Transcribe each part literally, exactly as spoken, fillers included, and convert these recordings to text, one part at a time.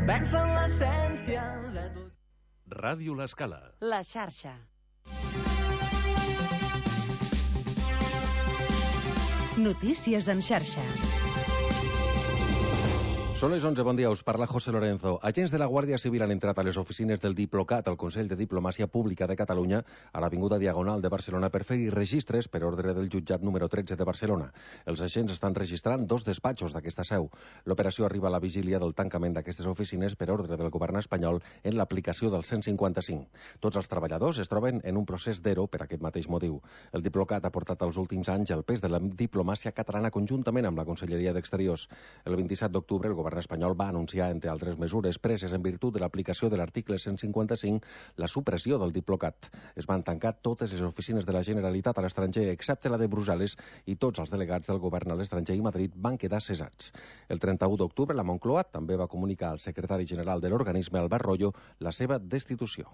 vencen l'essència de tot. Ràdio L'Escala. La xarxa. Notícies en xarxa. Són les onze, bon dia, us parla José Lorenzo. Agents de la Guàrdia Civil han entrat a les oficines del Diplocat, al Consell de Diplomàcia Pública de Catalunya, a l'Avinguda Diagonal de Barcelona, per fer-hi registres per ordre del jutjat número tretze de Barcelona. Els agents estan registrant dos despatxos d'aquesta seu. L'operació arriba a la vigília del tancament d'aquestes oficines per ordre del govern espanyol en l'aplicació del cent cinquanta-cinc. Tots els treballadors es troben en un procés d'ero per aquest mateix motiu. El Diplocat ha portat els últims anys el pes de la diplomàcia catalana conjuntament amb la Conselleria d'Exteriors. El vint-i-set d'octubre, el govern El govern espanyol va anunciar, entre altres mesures preses en virtut de l'aplicació de l'article cent cinquanta-cinc, la supressió del Diplocat. Es van tancar totes les oficines de la Generalitat a l'estranger, excepte la de Brussel·les, i tots els delegats del govern a l'estranger i Madrid van quedar cessats. El trenta-u d'octubre, la Moncloa també va comunicar al secretari general de l'organisme, Albert Royo, la seva destitució.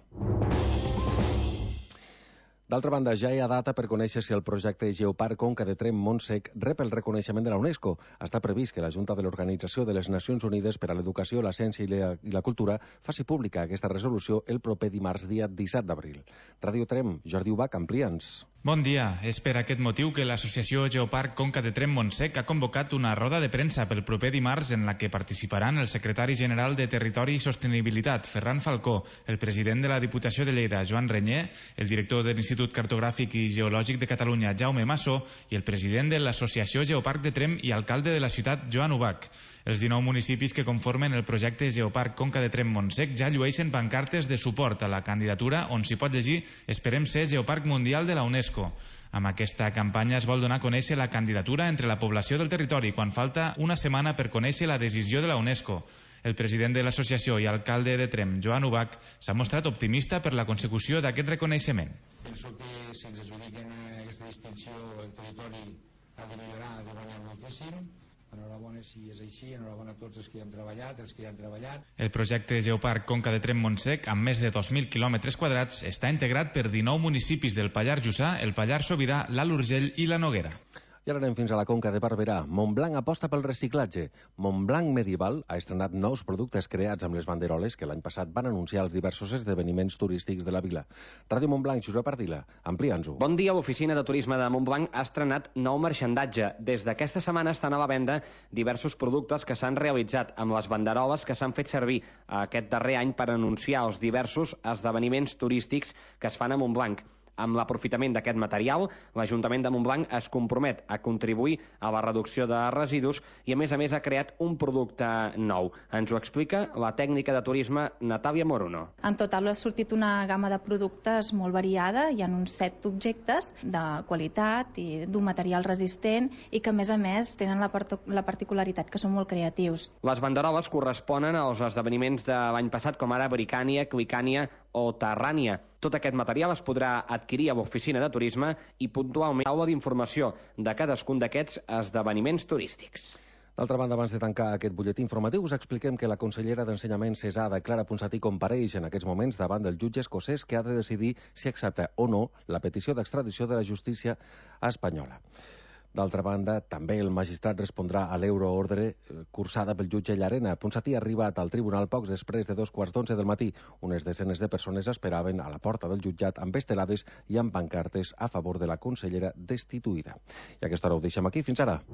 D'altra banda, ja hi ha data per conèixer si el projecte Geoparc Conca de Tremp-Montsec rep el reconeixement de la UNESCO. Està previst que la Junta de l'Organització de les Nacions Unides per a l'Educació, la Ciència i la, i la Cultura faci pública aquesta resolució el proper dimarts, dia disset d'abril. Ràdio Tremp, Jordi Ubach, amplia'ns. Bon dia. És per aquest motiu que l'Associació Geoparc Conca de Tremp-Montsec ha convocat una roda de premsa pel proper dimarts en la que participaran el secretari general de Territori i Sostenibilitat, Ferran Falcó, el president de la Diputació de Lleida, Joan Renyer, el director de l'Institut Cartogràfic i Geològic de Catalunya, Jaume Massó, i el president de l'Associació Geoparc de Tremp i alcalde de la ciutat, Joan Ubach. Els dinou municipis que conformen el projecte Geoparc Conca de Tremp-Montsec ja llueixen pancartes de suport a la candidatura on s'hi pot llegir «Esperem ser Geoparc Mundial de la UNESCO». Amb aquesta campanya es vol donar a conèixer la candidatura entre la població del territori quan falta una setmana per conèixer la decisió de la UNESCO. El president de l'associació i alcalde de Tremp, Joan Ubach, s'ha mostrat optimista per la consecució d'aquest reconeixement. Penso que si ens adjudiquen aquesta distinció el territori ha de millorar, ha de guanyar moltíssim. Enhorabona si és així, enhorabona a tots els que hi hem treballat, els que hi han treballat. El projecte Geoparc Conca de Tremp-Montsec, amb més de dos mil quilòmetres quadrats, està integrat per dinou municipis del Pallars Jussà, el Pallars Sobirà, l'Alt Urgell i la Noguera. I ara anem fins a la Conca de Barberà. Montblanc aposta pel reciclatge. Montblanc Medieval ha estrenat nous productes creats amb les banderoles que l'any passat van anunciar els diversos esdeveniments turístics de la vila. Ràdio Montblanc, Josep Ardila, amplia'ns-ho. Bon dia, l'oficina de turisme de Montblanc ha estrenat nou marxandatge. Des d'aquesta setmana estan a la venda diversos productes que s'han realitzat amb les banderoles que s'han fet servir aquest darrer any per anunciar els diversos esdeveniments turístics que es fan a Montblanc. Amb l'aprofitament d'aquest material, l'Ajuntament de Montblanc es compromet a contribuir a la reducció de residus i, a més a més, ha creat un producte nou. Ens ho explica la tècnica de turisme Natàlia Morono. En total ha sortit una gamma de productes molt variada. Hi ha uns set objectes de qualitat i d'un material resistent i que, a més a més, tenen la, part la particularitat que són molt creatius. Les banderoles corresponen als esdeveniments de l'any passat, com ara Bricània, Clicània o Terrània. Tot aquest material es podrà adquirir a l'oficina de turisme i puntualment aula d'informació de cadascun d'aquests esdeveniments turístics. D'altra banda, abans de tancar aquest butlletí informatiu, us expliquem que la consellera d'Ensenyament cessada, Clara Ponsatí, compareix en aquests moments davant del jutge escocès que ha de decidir si accepta o no la petició d'extradició de la justícia espanyola. D'altra banda, també el magistrat respondrà a l'euroordre cursada pel jutge Llarena. Ponsatí ha arribat al tribunal pocs després de dos quarts d'onze del matí. Unes desenes de persones esperaven a la porta del jutjat amb estelades i amb pancartes a favor de la consellera destituïda. I a aquesta hora ho deixem aquí. Fins ara.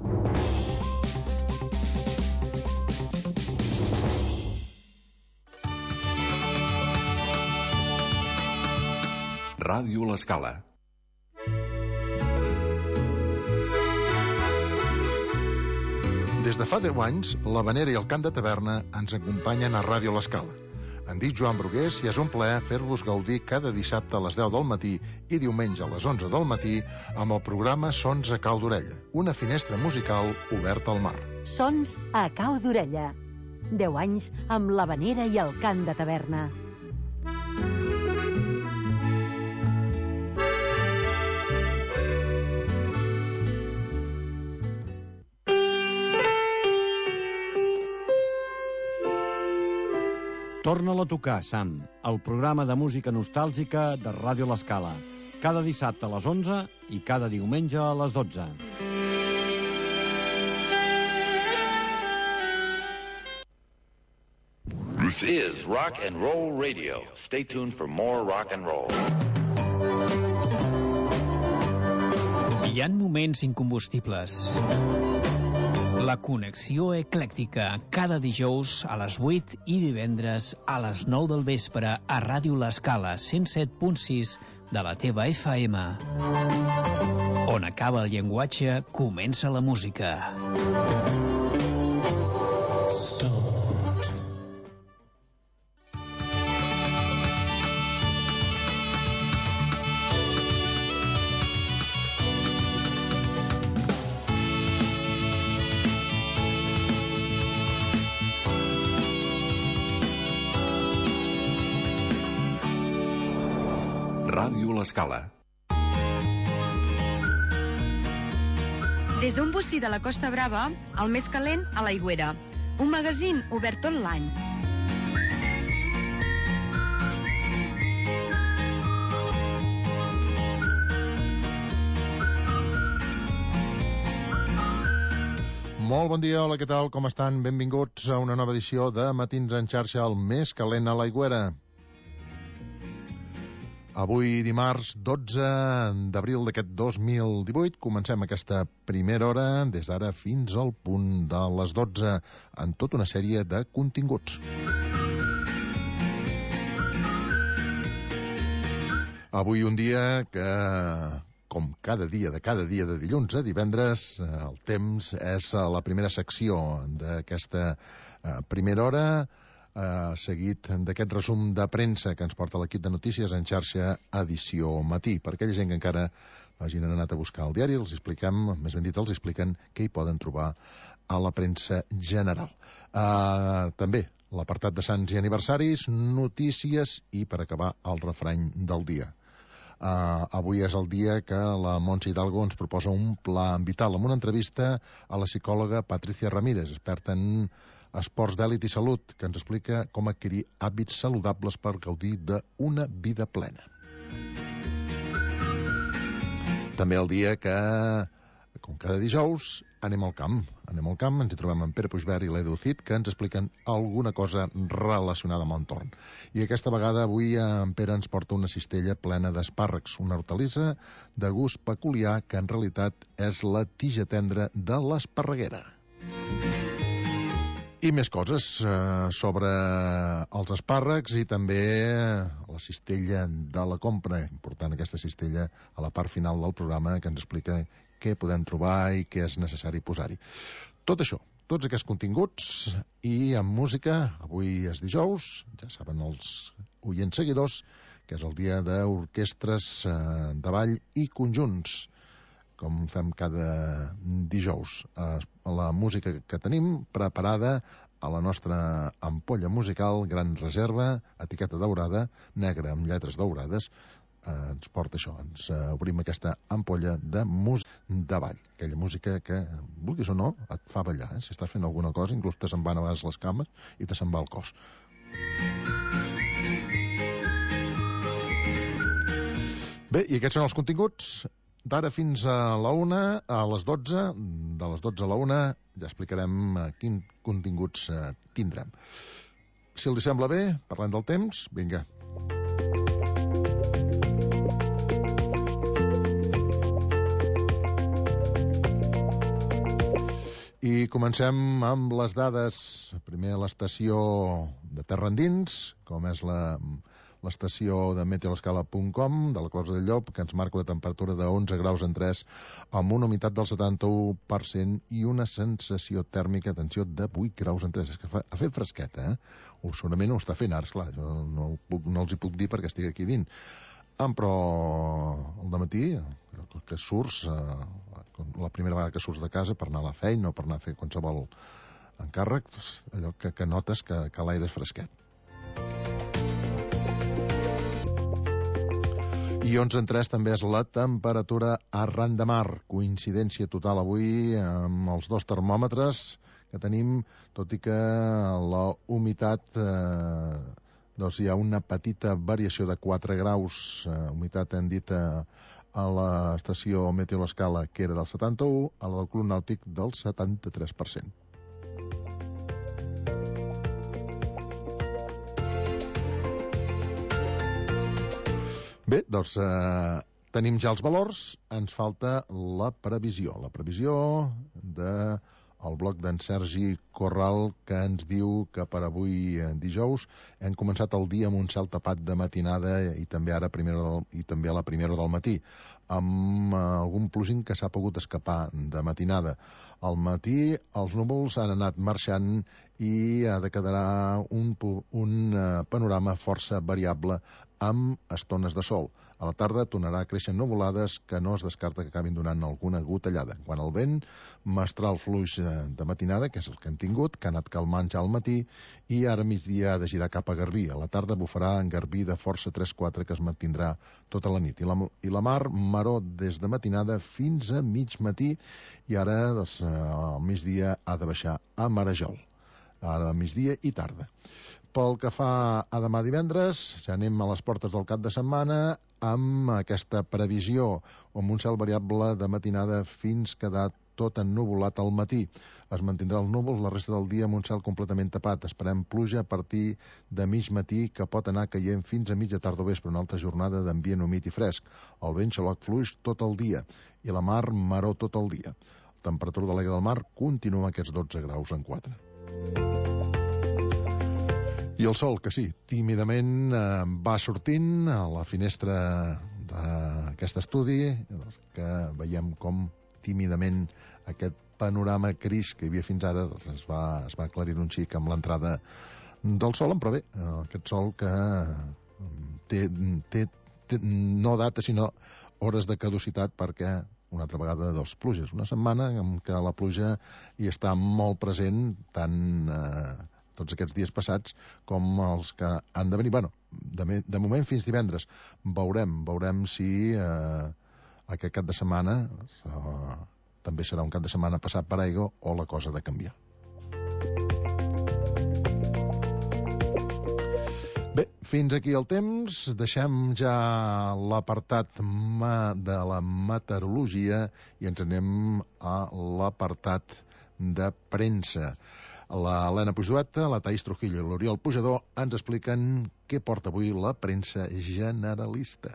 Ràdio L'Escala. Des de fa deu anys, l'Havanera i el Cant de Taverna ens acompanyen a Ràdio L'Escala. Em dic Joan Brugués i és un plaer fer-vos gaudir cada dissabte a les deu del matí i diumenge a les onze del matí amb el programa Sons a Cau d'Orella, una finestra musical oberta al mar. Sons a Cau d'Orella. Deu anys amb l'Havanera i el Cant de Taverna. Torna-la a tocar, Sam, el programa de música nostàlgica de Ràdio L'Escala. Cada dissabte a les onze i cada diumenge a les dotze. This is Rock and Roll Radio. Stay tuned for more rock and roll. Hi ha moments incombustibles. La connexió eclèctica, cada dijous a les vuit i divendres a les nou del vespre a Ràdio L'Escala, cent set punt sis de la teva F M. On acaba el llenguatge, comença la música. Ràdio L'Escala. Des d'un bocí de la Costa Brava, el més calent a l'Aigüera. Un magazín obert tot l'any. Molt bon dia, hola, què tal, com estan? Benvinguts a una nova edició de Matins en xarxa, el més calent a l'Aigüera. Avui, dimarts, dotze d'abril d'aquest dos mil divuit, comencem aquesta primera hora, des d'ara fins al punt de les dotze, en tota una sèrie de continguts. Avui un dia que, com cada dia, de cada dia de dilluns a divendres, el temps és la primera secció d'aquesta primera hora, Uh, seguit d'aquest resum de premsa que ens porta l'equip de notícies en xarxa edició matí. Per aquella gent que encara hagin anat a buscar el diari, els expliquem, més ben dit, els expliquen què hi poden trobar a la premsa general. Uh, també l'apartat de sants i aniversaris, notícies i, per acabar, el refrany del dia. Uh, avui és el dia que la Montse Hidalgo ens proposa un pla vital amb una entrevista a la psicòloga Patricia Ramírez, experta en esports d'èlit i salut, que ens explica com adquirir hàbits saludables per gaudir d'una vida plena. També el dia que, com cada dijous, anem al camp. Anem al camp, ens hi trobem en Pere Puigvert i l'Edu Cid, que ens expliquen alguna cosa relacionada amb l'entorn. I aquesta vegada, avui, en Pere ens porta una cistella plena d'espàrrecs, una hortalissa de gust peculiar que en realitat és la tija tendra de l'esparreguera. I més coses eh, sobre els espàrrecs i també la cistella de la compra. Important aquesta cistella a la part final del programa que ens explica què podem trobar i què és necessari posar-hi. Tot això, tots aquests continguts i amb música, avui és dijous, ja saben els oients seguidors, que és el dia d'orquestres eh, de ball i conjunts, com fem cada dijous. La música que tenim preparada a la nostra ampolla musical, gran reserva, etiqueta daurada, negra amb lletres daurades, eh, ens porta això, ens eh, obrim aquesta ampolla de música de ball, aquella música que, vulguis o no, et fa ballar, eh? Si estàs fent alguna cosa, inclús te se'n van a vegades les cames i te se'n va el cos. Bé, i aquests són els continguts. D'ara fins a la una, a les dotze, de les dotze a la una, ja explicarem quins continguts eh, tindrem. Si els sembla bé, parlem del temps, vinga. I comencem amb les dades. Primer a l'estació de terra endins, com és la... l'estació de meteolescala punt com de la Closa del Llop, que ens marca una temperatura de onze graus en tres amb una humitat del setanta-u per cent i una sensació tèrmica, atenció, de vuit graus en tres. És que fa, ha fet fresqueta, eh? O segurament ho està fent ara, esclar, jo no, puc, no els hi puc dir perquè estic aquí dins. Ah, però al dematí, que surts, eh, la primera vegada que surts de casa per anar a la feina o per anar a fer qualsevol encàrrec, allò que, que notes que, que l'aire és fresquet. I onze en tres també és la temperatura arran de mar. Coincidència total avui amb els dos termòmetres que tenim, tot i que la humitat, eh, doncs hi ha una petita variació de quatre graus. Eh, humitat hem dit eh, a l'estació meteorolescala que era del setanta-u, a la del Club Nàutic del setanta-tres per cent. Bé, doncs eh, tenim ja els valors, ens falta la previsió. La previsió de el bloc d'en Sergi Corral, que ens diu que per avui eh, dijous hem començat el dia amb un cel tapat de matinada i també ara a primera del, i també a la primera del matí, amb eh, algun plugin que s'ha pogut escapar de matinada. Al matí els núvols han anat marxant i ha de quedar un, un eh, panorama força variable amb estones de sol. A la tarda tornarà a créixer nuvolades que no es descarta que acabin donant alguna gotellada. Quan el vent mestral fluix de matinada, que és el que hem tingut, que ha anat calmant ja al matí, i ara migdia ha de girar cap a Garbí. A la tarda bufarà en Garbí de força tres quatre, que es mantindrà tota la nit. I la, i la mar, maró des de matinada fins a mig matí, i ara doncs, al migdia ha de baixar a Marajol. Ara al migdia i tarda. Pel que fa a demà divendres, ja anem a les portes del cap de setmana amb aquesta previsió, amb un cel variable de matinada fins quedar tot ennuvolat al matí. Es mantindrà el núvol la resta del dia amb un cel completament tapat. Esperem pluja a partir de mig matí, que pot anar caient fins a mitja tarda o vespre, una altra jornada d'ambient humit i fresc. El vent xaloc fluix tot el dia i la mar maró tot el dia. La temperatura de l'aigua del mar continua a aquests dotze graus en quatre. I el sol, que sí, tímidament eh, va sortint a la finestra d'aquest estudi, que veiem com tímidament aquest panorama gris que hi havia fins ara doncs es va, es va aclarir un xic amb l'entrada del sol, però bé, aquest sol que té, té, té no data sinó hores de caducitat, perquè una altra vegada dos pluges. Una setmana en què la pluja hi està molt present, tant eh, tots aquests dies passats com els que han de venir. Bueno, de, de moment fins divendres. Veurem, veurem si eh, aquest cap de setmana eh, també serà un cap de setmana passat per aigua o la cosa ha de canviar. Bé, fins aquí el temps. Deixem ja l'apartat de la meteorologia i ens anem a l'apartat de premsa. La Helena Puigdueta, la Taís Trujillo i l'Oriol Pujador ens expliquen què porta avui la premsa generalista.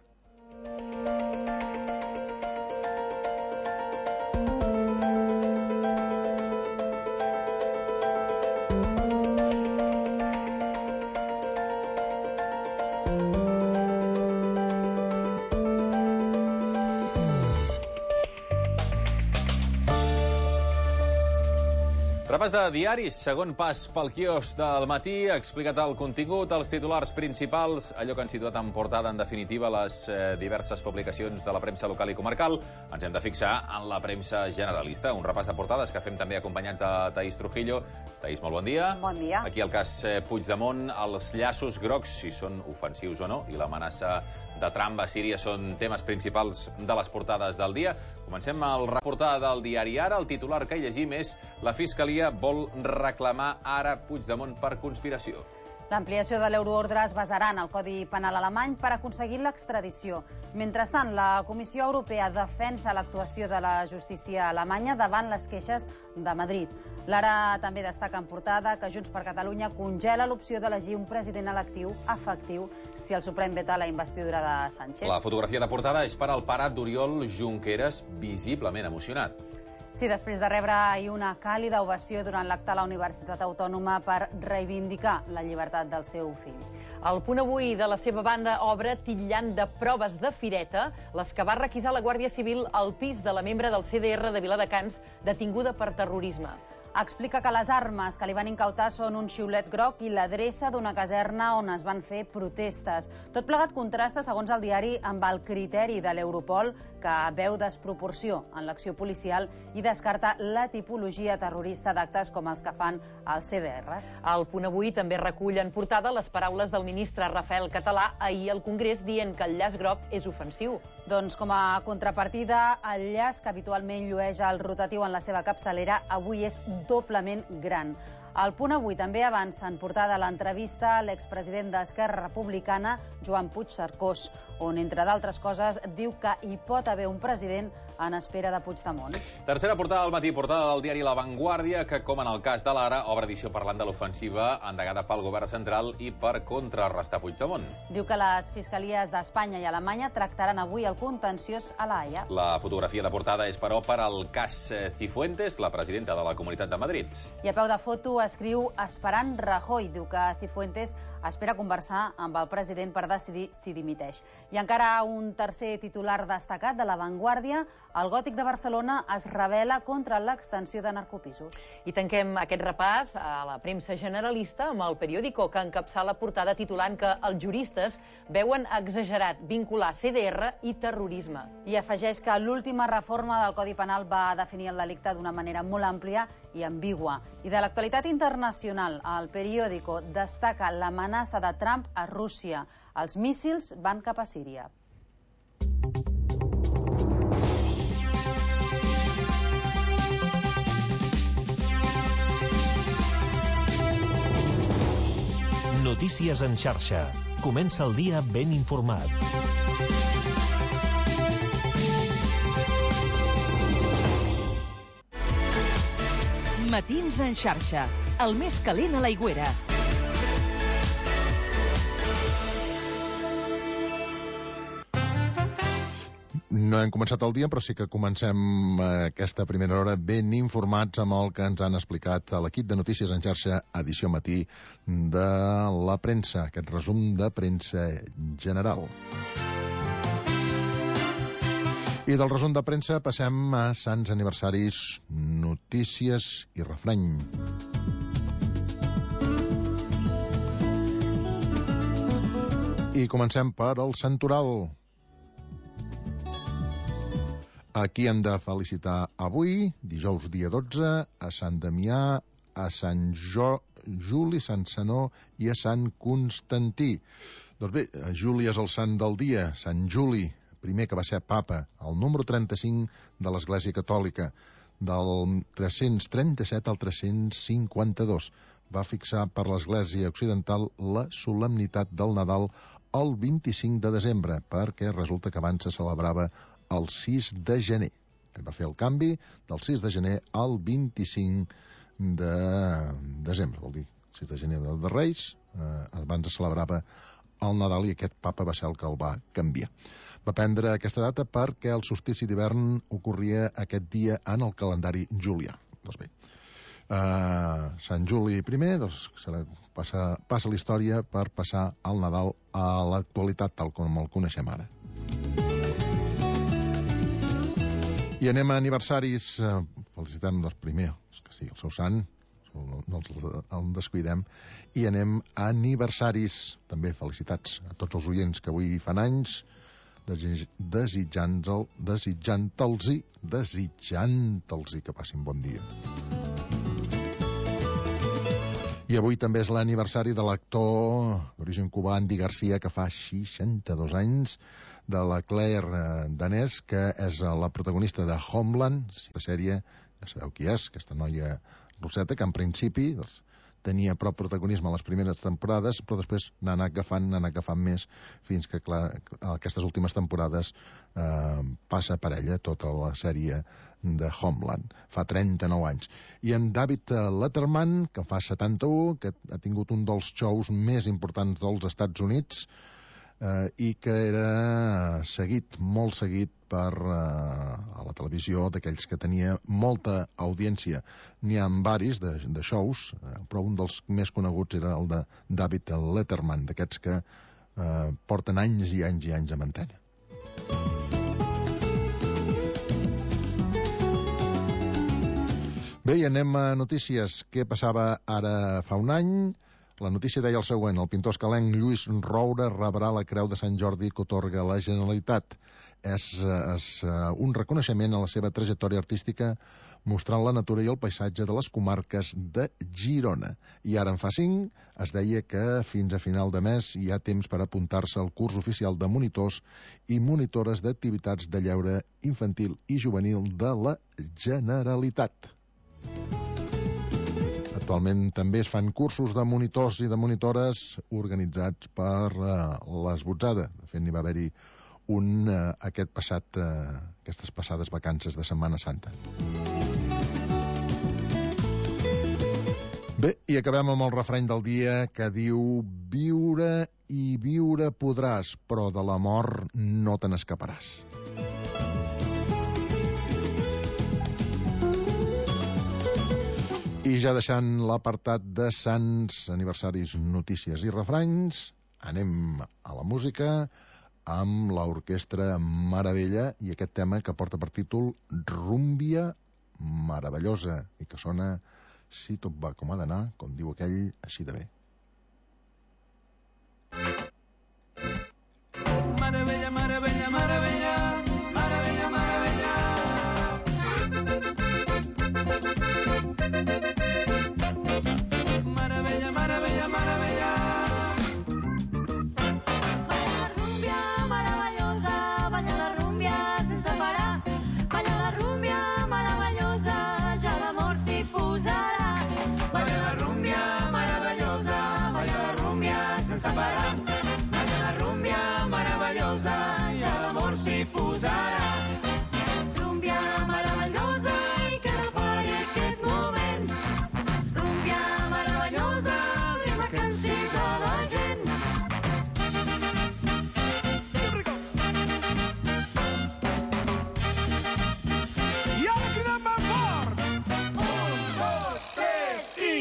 Repàs de diaris, segon pas pel quiosc del matí, ha explicat el contingut, els titulars principals, allò que han situat en portada, en definitiva, les eh, diverses publicacions de la premsa local i comarcal. Ens hem de fixar en la premsa generalista, un repàs de portades que fem també acompanyats de Taís Trujillo. Taís, molt bon dia. Bon dia. Aquí el cas eh, Puigdemont, els llaços grocs, si són ofensius o no, i l'amenaça de Trump a Síria són temes principals de les portades del dia. Comencem el reportar del diari Ara. El titular que hi llegim és: la Fiscalia vol reclamar ara Puigdemont per conspiració. L'ampliació de l'euroordre es basarà en el Codi Penal alemany per aconseguir l'extradició. Mentrestant, la Comissió Europea defensa l'actuació de la justícia alemanya davant les queixes de Madrid. L'Ara també destaca en portada que Junts per Catalunya congela l'opció d'elegir un president electiu efectiu si el Suprem veta la investidura de Sánchez. La fotografia de portada és per al pare d'Oriol Junqueras, visiblement emocionat. Sí, després de rebre ahir una càlida ovació durant l'acte a la Universitat Autònoma per reivindicar la llibertat del seu fill. El Punt Avui de la seva banda obre titllant de proves de fireta les que va requisar la Guàrdia Civil al pis de la membre del C D R de Viladecans detinguda per terrorisme. Explica que les armes que li van incautar són un xiulet groc i l'adreça d'una caserna on es van fer protestes. Tot plegat contrasta, segons el diari, amb el criteri de l'Europol, que veu desproporció en l'acció policial i descarta la tipologia terrorista d'actes com els que fan els C D Rs. El Punt Avui també recull en portada les paraules del ministre Rafael Català ahir al Congrés dient que el llaç groc és ofensiu. Doncs com a contrapartida, el llaç que habitualment llueix el rotatiu en la seva capçalera avui és doblement gran. El Punt Avui també avança en portada l'entrevista a l'expresident d'Esquerra Republicana, Joan Puig Cercós, on, entre d'altres coses, diu que hi pot haver un president en espera de Puigdemont. Tercera portada del matí, portada del diari La Vanguardia, que, com en el cas de l'Ara, obre edició parlant de l'ofensiva endegada pel govern central i per contrarrestar Puigdemont. Diu que les fiscalies d'Espanya i Alemanya tractaran avui el contenciós a la Haia. La fotografia de portada és, però, per al cas Cifuentes, la presidenta de la Comunitat de Madrid. I a peu de foto escriu esperant Rajoy. Diu que Cifuentes espera conversar amb el president per decidir si dimiteix. I encara un tercer titular destacat de La Vanguardia: el Gòtic de Barcelona es rebel·la contra l'extensió de narcopisos. I tanquem aquest repàs a la premsa generalista amb el periòdico, que encapçala la portada titulant que els juristes veuen exagerat vincular C D R i terrorisme. I afegeix que l'última reforma del Codi Penal va definir el delicte d'una manera molt àmplia i ambigua. I de l'actualitat internacional, el periòdico destaca l'amenaça de Trump a Rússia. Els míssils van cap a Síria. Notícies en xarxa. Comença el dia ben informat. Matins en xarxa. El més calent a l'Aigüera. No hem començat el dia, però sí que comencem aquesta primera hora ben informats amb el que ens han explicat a l'equip de Notícies en xarxa, edició matí de la premsa, aquest resum de premsa general. I del resum de premsa passem a Sants Aniversaris, notícies i refrany. I comencem per el Santoral. Aquí hem de felicitar avui, dijous dia dotze, a Sant Damià, a Sant jo, Juli, Sant Zenó i a Sant Constantí. Doncs bé, Juli és el sant del dia, Sant Juli, primer que va ser papa, el número trenta-cinc de l'Església Catòlica, del tres-cents trenta-set al tres-cents cinquanta-dos. Va fixar per l'Església Occidental la solemnitat del Nadal el vint-i-cinc de desembre, perquè resulta que abans se celebrava el sis de gener. Va fer el canvi del sis de gener al vint-i-cinc de desembre. Vol dir, sis de gener de Reis, eh, abans es celebrava el Nadal i aquest papa va ser el que el va canviar. Va prendre aquesta data perquè el solstici d'hivern ocorria aquest dia en el calendari julià. Doncs bé, eh, Sant Juli primer, doncs, passa, passa la història per passar el Nadal a l'actualitat tal com el coneixem ara. I anem a aniversaris. Felicitem doncs, primer, que sí, el seu sant, no els el descuidem. I anem a aniversaris. També felicitats a tots els oients que avui fan anys, desitjant-los desitjant-los desitjant-los que passin bon dia. I avui també és l'aniversari de l'actor d'origen cubà Andy Garcia, que fa seixanta-dos anys, de la Claire Danès, que és la protagonista de Homeland, la sèrie, ja sabeu qui és, aquesta noia rosseta, que en principi doncs, tenia prou protagonisme a les primeres temporades, però després n'ha anat agafant, n'ha anat agafant més, fins que, clar, aquestes últimes temporades eh, passa per ella tota la sèrie de Homeland. Fa trenta-nou anys. I en David Letterman, que fa setanta-u, que ha tingut un dels shows més importants dels Estats Units, eh, i que era seguit, molt seguit per eh, a la televisió, d'aquells que tenia molta audiència. N'hi ha varis de, de shows, eh, però un dels més coneguts era el de David Letterman, d'aquests que eh, porten anys i anys i anys a mantella. Bé, i anem a notícies. Què passava ara fa un any? La notícia deia el següent: el pintor escalenc Lluís Roure rebrà la Creu de Sant Jordi que atorga la Generalitat. És, és un reconeixement a la seva trajectòria artística, mostrant la natura i el paisatge de les comarques de Girona. I ara en fa cinc, es deia que fins a final de mes hi ha temps per apuntar-se al curs oficial de monitors i monitores d'activitats de lleure infantil i juvenil de la Generalitat. Actualment també es fan cursos de monitors i de monitores organitzats per uh, l'Esbotzada. De fet, n'hi va haver-hi un uh, aquest passat, uh, aquestes passades vacances de Setmana Santa. Bé, i acabem amb el refrany del dia que diu: viure i viure podràs, però de la mort no te n'escaparàs. I ja deixant l'apartat de sants, aniversaris, notícies i refranys, anem a la música amb l'orquestra Maravella i aquest tema que porta per títol Rúmbia meravellosa i que sona, si tot va com ha d'anar, com diu aquell, així de bé. Maravella, maravella, maravella, maravella, maravella. Maravella, maravella, maravella. Balla la rúmbia meravellosa, balla la rúmbia sense parar. Balla la rúmbia meravellosa, ja l'amor s'hi posarà. Balla la rúmbia meravellosa, balla la rúmbia sense parar. Balla la rúmbia meravellosa, ja l'amor s'hi posarà. Rúmbia meravellosa i que no pari aquest moment. Rúmbia meravellosa, el ritme que encisa la gent. I ara cridem ben fort! Un, dos, tres i...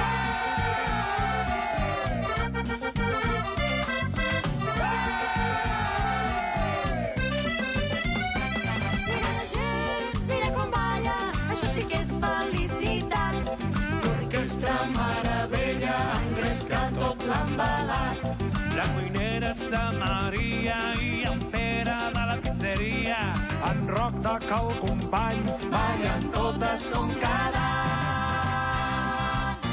L'orquestra Maravella engresca tot l'embalat. La cuinera està Maria i en Pere de la pizzeria. En Roc de Cal Company ballen totes com cada any.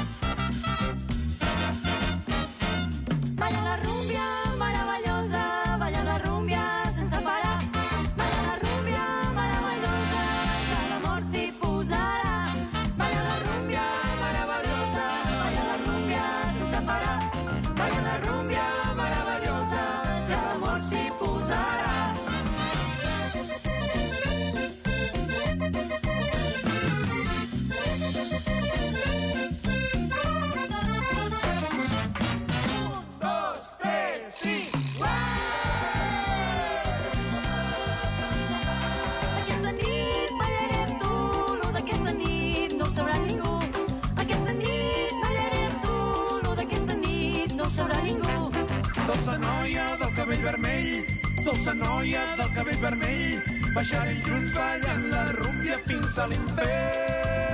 Balla la rúmbia meravellosa, balla la rúmbia sense parar. Balla la rúmbia meravellosa, ja l'amor s'hi posarà. Balla la rúmbia meravellosa, balla la rúmbia sense parar. Balla la rúmbia meravellosa, ja l'amor s'hi posarà. Dolça noia del cabell vermell, dolça noia del cabell vermell, baixarem junts ballant la rúmbia fins a l'infern.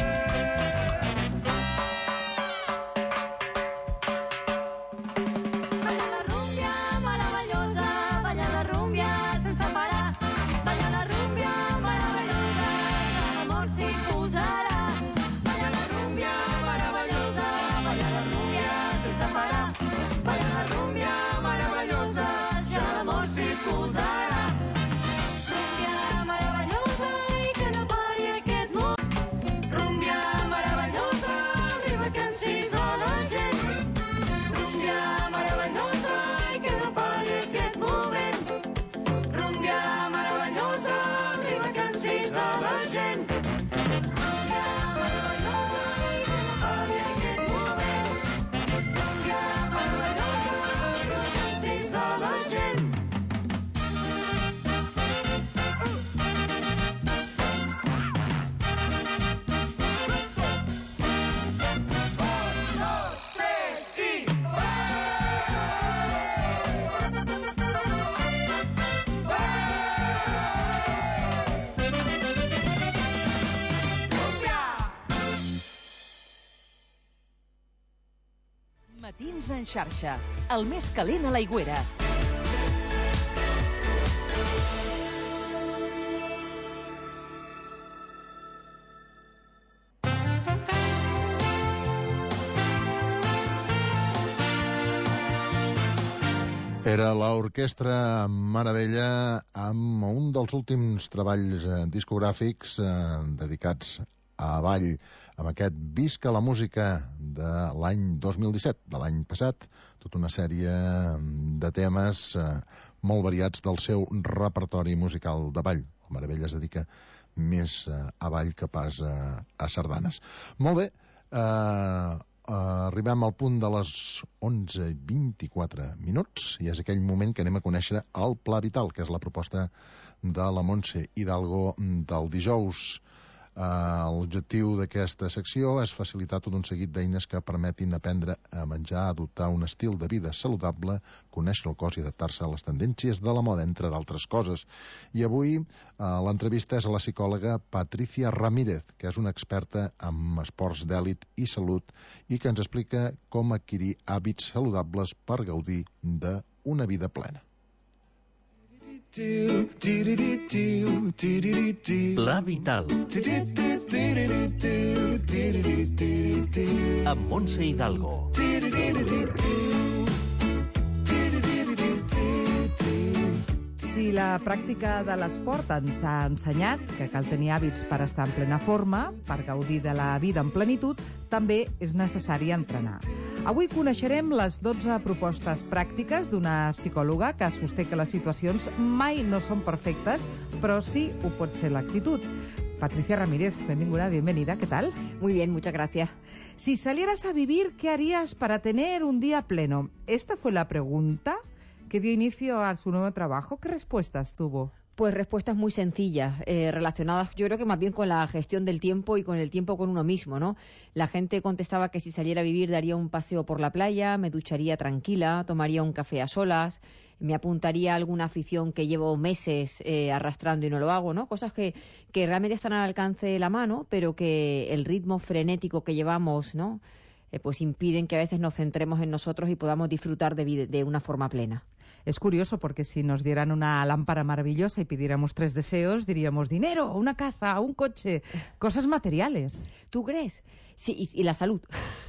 Balla la rúmbia meravellosa, balla la rúmbia sense parar. Balla la rúmbia meravellosa, ja l'amor s'hi posarà. Balla la rúmbia meravellosa, balla la rúmbia sense parar. Balla la rúmbia meravellosa, ja l'amor s'hi posarà. Rúmbia meravellosa i que no pari aquest món. Rúmbia meravellosa, el ritme que encisa la gent. Rúmbia meravellosa i que no pari aquest moment. Rúmbia meravellosa, el ritme que encisa la gent. Rúmbia meravellosa i que no pari aquest moment. Rúmbia meravellosa, el ritme que encisa la gent. Matins en xarxa, el més calent a l'Aigüera. Era l'orquestra Maravella amb un dels últims treballs eh, discogràfics eh, dedicats avall amb aquest Visca la música de l'any dos mil disset, de l'any passat, tota una sèrie de temes eh, molt variats del seu repertori musical de ball. El Meravell es dedica més eh, a ball que pas eh, a sardanes. Molt bé, eh, arribem al punt de les onze i vint-i-quatre minuts i és aquell moment que anem a conèixer el Pla Vital, que és la proposta de la Montse Hidalgo del dijous. L'objectiu d'aquesta secció és facilitar tot un seguit d'eines que permetin aprendre a menjar, adoptar un estil de vida saludable, conèixer el cos i adaptar-se a les tendències de la moda, entre d'altres coses. I avui l'entrevista és a la psicòloga Patricia Ramírez, que és una experta en esports d'èlit i salut i que ens explica com adquirir hàbits saludables per gaudir d'una vida plena. Pla Vital amb Montse Hidalgo. Si la pràctica de l'esport ens ha ensenyat que cal tenir hàbits per estar en plena forma, per gaudir de la vida en plenitud, també és necessari entrenar. Avui coneixerem les dotze propostes pràctiques d'una psicòloga que sosté que les situacions mai no són perfectes, però sí ho pot ser l'actitud. Patricia Ramírez, benvinguda, bienvenida, ¿qué tal? Muy bien, muchas gracias. Si salieras a vivir, ¿qué harías para tener un día pleno? Esta fue la pregunta que dio inicio a su nuevo trabajo. ¿Qué respuestas tuvo? Pues respuestas muy sencillas, eh, relacionadas yo creo que más bien con la gestión del tiempo y con el tiempo con uno mismo, ¿no? La gente contestaba que si saliera a vivir daría un paseo por la playa, me ducharía tranquila, tomaría un café a solas, me apuntaría a alguna afición que llevo meses eh, arrastrando y no lo hago, ¿no? Cosas que, que realmente están al alcance de la mano, pero que el ritmo frenético que llevamos, ¿no? Eh, pues impiden que a veces nos centremos en nosotros y podamos disfrutar de, vida, de una forma plena. Es curioso porque si nos dieran una lámpara maravillosa y pidiéramos tres deseos, diríamos dinero, una casa, un coche, cosas materiales. ¿Tú crees? Sí, y, y la salud.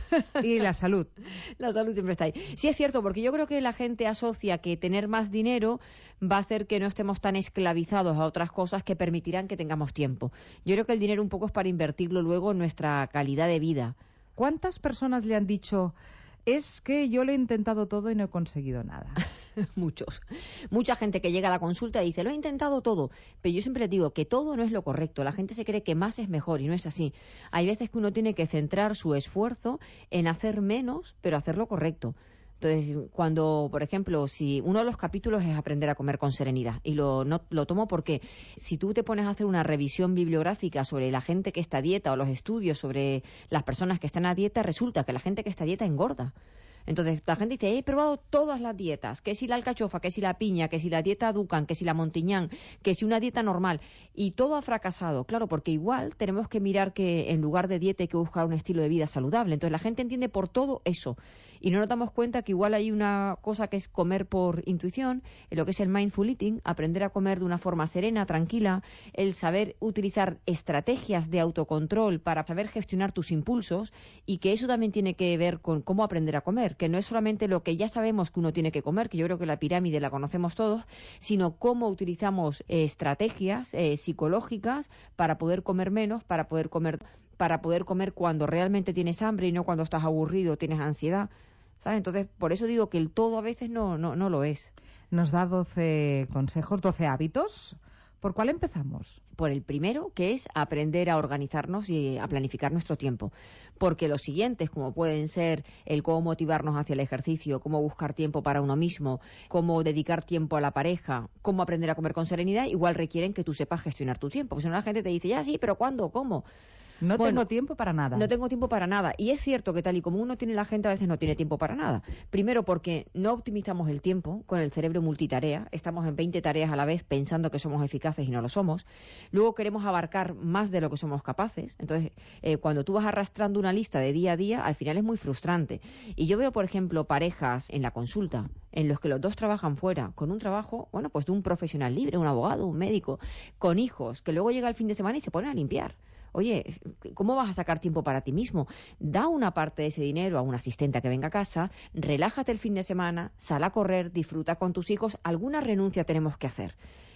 Y la salud. La salud siempre está ahí. Sí, es cierto, porque yo creo que la gente asocia que tener más dinero va a hacer que no estemos tan esclavizados a otras cosas que permitirán que tengamos tiempo. Yo creo que el dinero un poco es para invertirlo luego en nuestra calidad de vida. ¿Cuántas personas le han dicho, es que yo lo he intentado todo y no he conseguido nada? Muchos. Mucha gente que llega a la consulta y dice, lo he intentado todo, pero yo siempre les digo que todo no es lo correcto. La gente se cree que más es mejor y no es así. Hay veces que uno tiene que centrar su esfuerzo en hacer menos, pero hacerlo correcto. Entonces, cuando, por ejemplo, si uno de los capítulos es aprender a comer con serenidad, y lo, no, lo tomo porque si tú te pones a hacer una revisión bibliográfica sobre la gente que está a dieta o los estudios sobre las personas que están a dieta, resulta que la gente que está a dieta engorda. Entonces, la gente dice, he probado todas las dietas, que si la alcachofa, que si la piña, que si la dieta Dukan, que si la Montiñán, que si una dieta normal, y todo ha fracasado. Claro, porque igual tenemos que mirar que en lugar de dieta hay que buscar un estilo de vida saludable. Entonces, la gente entiende por todo eso. Y no nos damos cuenta que igual hay una cosa que es comer por intuición, en lo que es el mindful eating, aprender a comer de una forma serena, tranquila, el saber utilizar estrategias de autocontrol para saber gestionar tus impulsos, y que eso también tiene que ver con cómo aprender a comer, que no es solamente lo que ya sabemos que uno tiene que comer, que yo creo que la pirámide la conocemos todos, sino cómo utilizamos eh, estrategias eh, psicológicas para poder comer menos, para poder comer, para poder comer cuando realmente tienes hambre y no cuando estás aburrido o tienes ansiedad. ¿Sabes? Entonces, por eso digo que el todo a veces no, no, no lo es. Nos da doce consejos, doce hábitos. ¿Por cuál empezamos? Por el primero, que es aprender a organizarnos y a planificar nuestro tiempo. Porque los siguientes, como pueden ser el cómo motivarnos hacia el ejercicio, cómo buscar tiempo para uno mismo, cómo dedicar tiempo a la pareja, cómo aprender a comer con serenidad, igual requieren que tú sepas gestionar tu tiempo. Porque si no, la gente te dice, ya sí, pero ¿cuándo? ¿Cómo? No bueno, tengo tiempo para nada. No tengo tiempo para nada. Y es cierto que tal y como uno tiene la gente, a veces no tiene tiempo para nada. Primero porque no optimizamos el tiempo con el cerebro multitarea. Estamos en veinte tareas a la vez pensando que somos eficaces y no lo somos. Luego queremos abarcar más de lo que somos capaces. Entonces, eh, cuando tú vas arrastrando una lista de día a día, al final es muy frustrante. Y yo veo, por ejemplo, parejas en la consulta en los que los dos trabajan fuera, con un trabajo, bueno, pues de un profesional libre, un abogado, un médico, con hijos, que luego llega el fin de semana y se ponen a limpiar. Oye, ¿cómo vas a sacar tiempo para ti mismo? Da una parte de ese dinero a un asistente que venga a casa, relájate el fin de semana, sal a correr, disfruta con tus hijos. Alguna renuncia tenemos que hacer.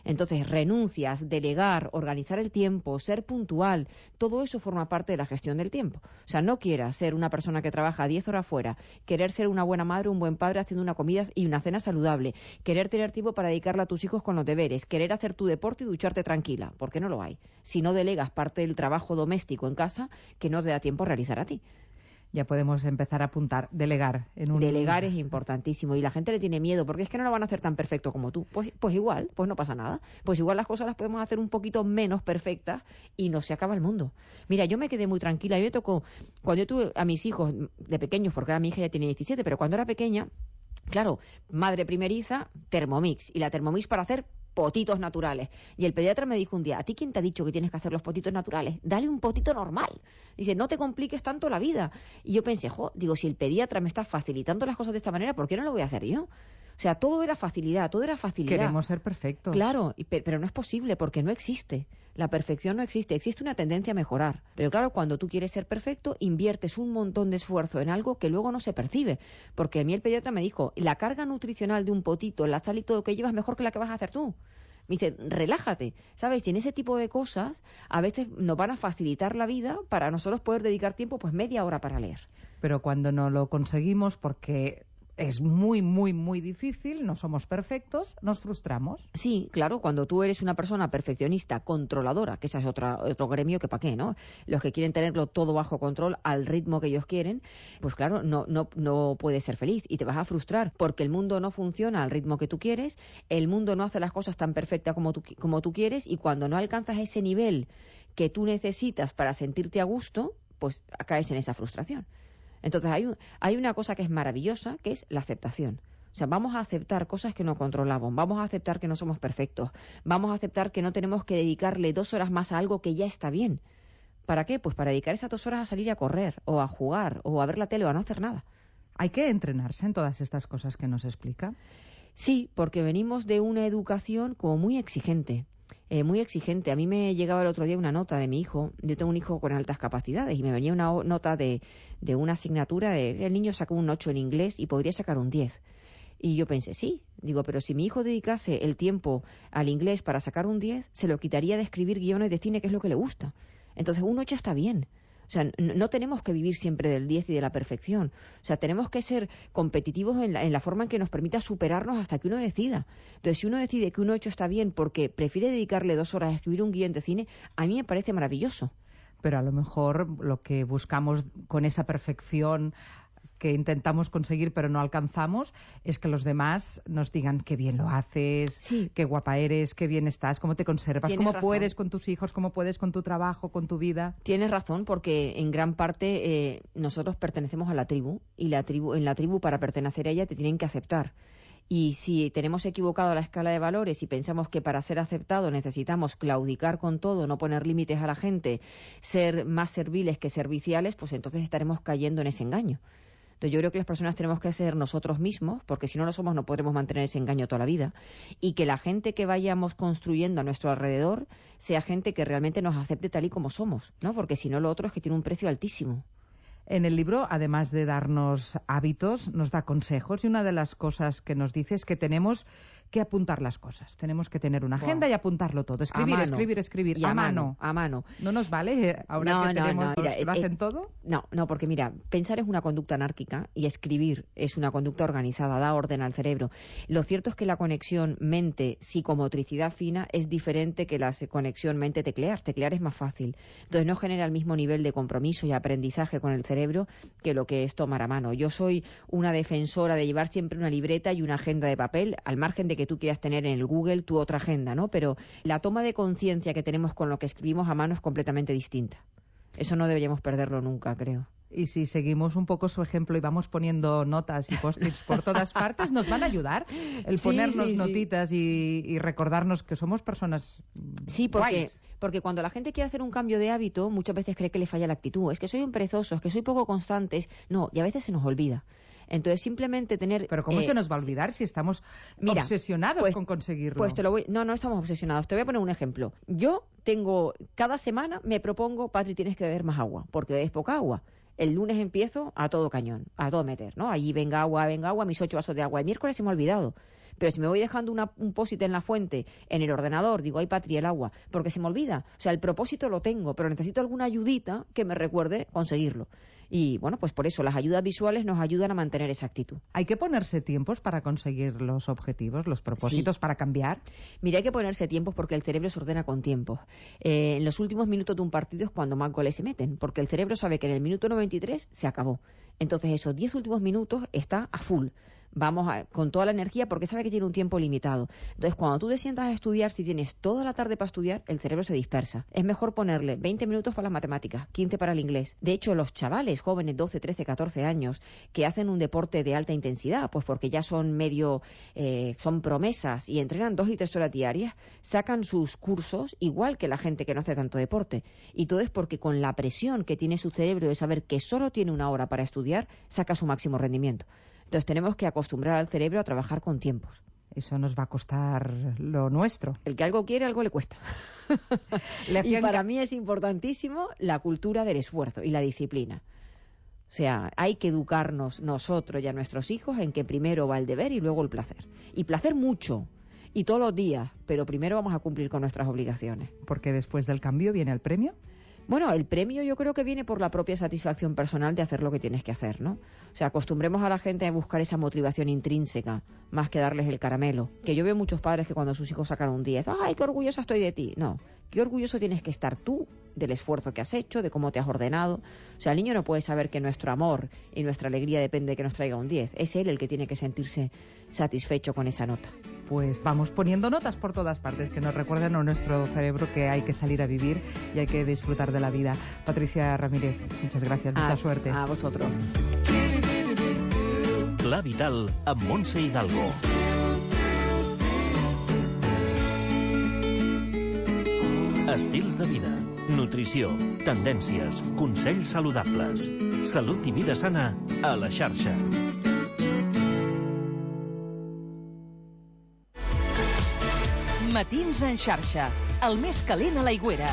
Entonces, renuncias, delegar, organizar el tiempo, ser puntual, todo eso forma parte de la gestión del tiempo. O sea, no quieras ser una persona que trabaja diez horas fuera, querer ser una buena madre, un buen padre haciendo una comida y una cena saludable, querer tener tiempo para dedicarle a tus hijos con los deberes, querer hacer tu deporte y ducharte tranquila, porque no lo hay. Si no delegas parte del trabajo doméstico en casa, que no te da tiempo a realizar a ti. Ya podemos empezar a apuntar, delegar. En un... Delegar es importantísimo y la gente le tiene miedo porque es que no lo van a hacer tan perfecto como tú. Pues, pues igual, pues no pasa nada. Pues igual las cosas las podemos hacer un poquito menos perfectas y no se acaba el mundo. Mira, yo me quedé muy tranquila. Yo me tocó, cuando yo tuve a mis hijos de pequeños, porque ahora mi hija ya tiene diecisiete, pero cuando era pequeña, claro, madre primeriza, Thermomix. Y la Thermomix para hacer potitos naturales. Y el pediatra me dijo un día, ¿a ti quién te ha dicho que tienes que hacer los potitos naturales? Dale un potito normal. Dice, no te compliques tanto la vida. Y yo pensé, jo, digo, si el pediatra me está facilitando las cosas de esta manera, ¿por qué no lo voy a hacer yo? O sea, todo era facilidad, todo era facilidad. Queremos ser perfectos. Claro, pero no es posible porque no existe. La perfección no existe, existe una tendencia a mejorar. Pero claro, cuando tú quieres ser perfecto, inviertes un montón de esfuerzo en algo que luego no se percibe. Porque a mí el pediatra me dijo, la carga nutricional de un potito, la sal y todo que llevas es mejor que la que vas a hacer tú. Me dice, relájate, ¿sabes? Y en ese tipo de cosas a veces nos van a facilitar la vida para nosotros poder dedicar tiempo, pues media hora para leer. Pero cuando no lo conseguimos porque es muy, muy, muy difícil, no somos perfectos, nos frustramos. Sí, claro, cuando tú eres una persona perfeccionista, controladora, que ese es otra, otro gremio que para qué, ¿no? Los que quieren tenerlo todo bajo control al ritmo que ellos quieren, pues claro, no, no, no puedes ser feliz y te vas a frustrar porque el mundo no funciona al ritmo que tú quieres, el mundo no hace las cosas tan perfectas como tú, como tú quieres y cuando no alcanzas ese nivel que tú necesitas para sentirte a gusto, pues caes en esa frustración. Entonces hay, un, hay una cosa que es maravillosa, que es la aceptación. O sea, vamos a aceptar cosas que no controlamos, vamos a aceptar que no somos perfectos, vamos a aceptar que no tenemos que dedicarle dos horas más a algo que ya está bien. ¿Para qué? Pues para dedicar esas dos horas a salir a correr, o a jugar, o a ver la tele, o a no hacer nada. ¿Hay que entrenarse en todas estas cosas que nos explica? Sí, porque venimos de una educación como muy exigente. Eh, muy exigente. A mí me llegaba el otro día una nota de mi hijo. Yo tengo un hijo con altas capacidades y me venía una nota de, de una asignatura de el niño sacó un ocho en inglés y podría sacar un diez. Y yo pensé, sí, digo, pero si mi hijo dedicase el tiempo al inglés para sacar un diez, se lo quitaría de escribir guiones de cine, que es lo que le gusta. Entonces un ocho está bien. O sea, no tenemos que vivir siempre del diez y de la perfección. O sea, tenemos que ser competitivos en la, en la forma en que nos permita superarnos hasta que uno decida. Entonces, si uno decide que un ocho está bien porque prefiere dedicarle dos horas a escribir un guión de cine, a mí me parece maravilloso. Pero a lo mejor lo que buscamos con esa perfección que intentamos conseguir pero no alcanzamos es que los demás nos digan qué bien lo haces, sí, qué guapa eres, qué bien estás, cómo te conservas, cómo razón. puedes con tus hijos, cómo puedes con tu trabajo, con tu vida. Tienes razón, porque en gran parte eh, nosotros pertenecemos a la tribu y la tribu, en la tribu para pertenecer a ella te tienen que aceptar. Y si tenemos equivocado la escala de valores y pensamos que para ser aceptado necesitamos claudicar con todo, no poner límites a la gente, ser más serviles que serviciales, pues entonces estaremos cayendo en ese engaño. Entonces yo creo que las personas tenemos que ser nosotros mismos, porque si no lo somos no podremos mantener ese engaño toda la vida, y que la gente que vayamos construyendo a nuestro alrededor sea gente que realmente nos acepte tal y como somos, ¿no? Porque si no lo otro es que tiene un precio altísimo. En el libro, además de darnos hábitos, nos da consejos y una de las cosas que nos dice es que tenemos que apuntar las cosas. Tenemos que tener una agenda wow. y apuntarlo todo. Escribir, escribir, escribir. Y a, a mano. mano. A mano. ¿No nos vale ahora no, que no, tenemos... No, mira, ¿Lo hacen eh, todo? No, no, porque mira, pensar es una conducta anárquica y escribir es una conducta organizada, da orden al cerebro. Lo cierto es que la conexión mente-psicomotricidad fina es diferente que la conexión mente-teclear. Teclear es más fácil. Entonces no genera el mismo nivel de compromiso y aprendizaje con el cerebro que lo que es tomar a mano. Yo soy una defensora de llevar siempre una libreta y una agenda de papel, al margen de que tú quieras tener en el Google tu otra agenda, ¿no? Pero la toma de conciencia que tenemos con lo que escribimos a mano es completamente distinta. Eso no deberíamos perderlo nunca, creo. Y si seguimos un poco su ejemplo y vamos poniendo notas y post-its por todas partes, ¿nos van a ayudar? El sí, ponernos sí, notitas sí. Y, y recordarnos que somos personas Sí, porque, guays. porque cuando la gente quiere hacer un cambio de hábito, muchas veces cree que le falla la actitud. Es que soy un perezoso, es que soy poco constante. No, y a veces se nos olvida. Entonces, simplemente tener... Pero ¿cómo eh, se nos va a olvidar si estamos mira, obsesionados pues, con conseguirlo? Pues te lo voy... No, no estamos obsesionados. Te voy a poner un ejemplo. Yo tengo... Cada semana me propongo, Patri, tienes que beber más agua, porque bebes poca agua. El lunes empiezo a todo cañón, a todo meter, ¿no? Allí venga agua, venga agua, mis ocho vasos de agua. El miércoles se me ha olvidado. Pero si me voy dejando una, un post-it en la fuente, en el ordenador, digo, ay, Patri, el agua, porque se me olvida. O sea, el propósito lo tengo, pero necesito alguna ayudita que me recuerde conseguirlo. Y bueno, pues por eso las ayudas visuales nos ayudan a mantener esa actitud. ¿Hay que ponerse tiempos para conseguir los objetivos, los propósitos, sí. para cambiar? Mira, hay que ponerse tiempos porque el cerebro se ordena con tiempos. Eh, en los últimos minutos de un partido es cuando más goles se meten, porque el cerebro sabe que en el minuto noventa y tres se acabó. Entonces esos diez últimos minutos está a full. Vamos a, con toda la energía porque sabe que tiene un tiempo limitado. Entonces, cuando tú te sientas a estudiar, si tienes toda la tarde para estudiar, el cerebro se dispersa. Es mejor ponerle veinte minutos para las matemáticas, quince para el inglés. De hecho, los chavales jóvenes, doce, trece, catorce años, que hacen un deporte de alta intensidad, pues porque ya son medio, eh, son promesas y entrenan dos y tres horas diarias, sacan sus cursos igual que la gente que no hace tanto deporte. Y todo es porque con la presión que tiene su cerebro de saber que solo tiene una hora para estudiar, saca su máximo rendimiento. Entonces tenemos que acostumbrar al cerebro a trabajar con tiempos. Eso nos va a costar lo nuestro. El que algo quiere, algo le cuesta. le y para mí es importantísimo la cultura del esfuerzo y la disciplina. O sea, hay que educarnos nosotros y a nuestros hijos en que primero va el deber y luego el placer. Y placer mucho. Y todos los días. Pero primero vamos a cumplir con nuestras obligaciones. Porque después del cambio viene el premio. Bueno, el premio yo creo que viene por la propia satisfacción personal de hacer lo que tienes que hacer, ¿no? O sea, acostumbremos a la gente a buscar esa motivación intrínseca, más que darles el caramelo. Que yo veo muchos padres que cuando sus hijos sacan un diez, ¡ay, qué orgullosa estoy de ti! No, qué orgulloso tienes que estar tú del esfuerzo que has hecho, de cómo te has ordenado. O sea, el niño no puede saber que nuestro amor y nuestra alegría depende de que nos traiga un diez. Es él el que tiene que sentirse satisfecho con esa nota. Pues vamos poniendo notas por todas partes que nos recuerden a nuestro cerebro que hay que salir a vivir y hay que disfrutar de la vida. Patricia Ramírez, muchas gracias, mucha a, suerte. A vosotros. Pla Vital amb Montse Hidalgo. Estils de vida, nutrició, tendències, consells saludables, salut i vida sana a la xarxa. Matins en xarxa, el més calent a l'Aigüera.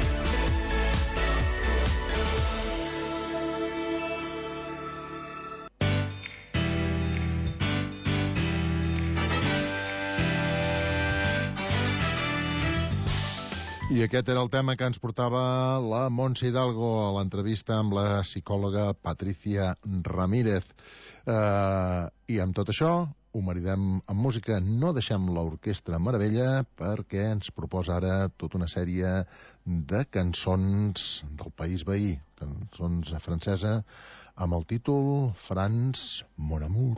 I aquest era el tema que ens portava la Montse Hidalgo a l'entrevista amb la psicòloga Patricia Ramírez. Eh, I amb tot això ho maridem amb música. No deixem l'Orquestra Meravella perquè ens proposa ara tota una sèrie de cançons del país veí, cançons francesa, amb el títol France, mon amour.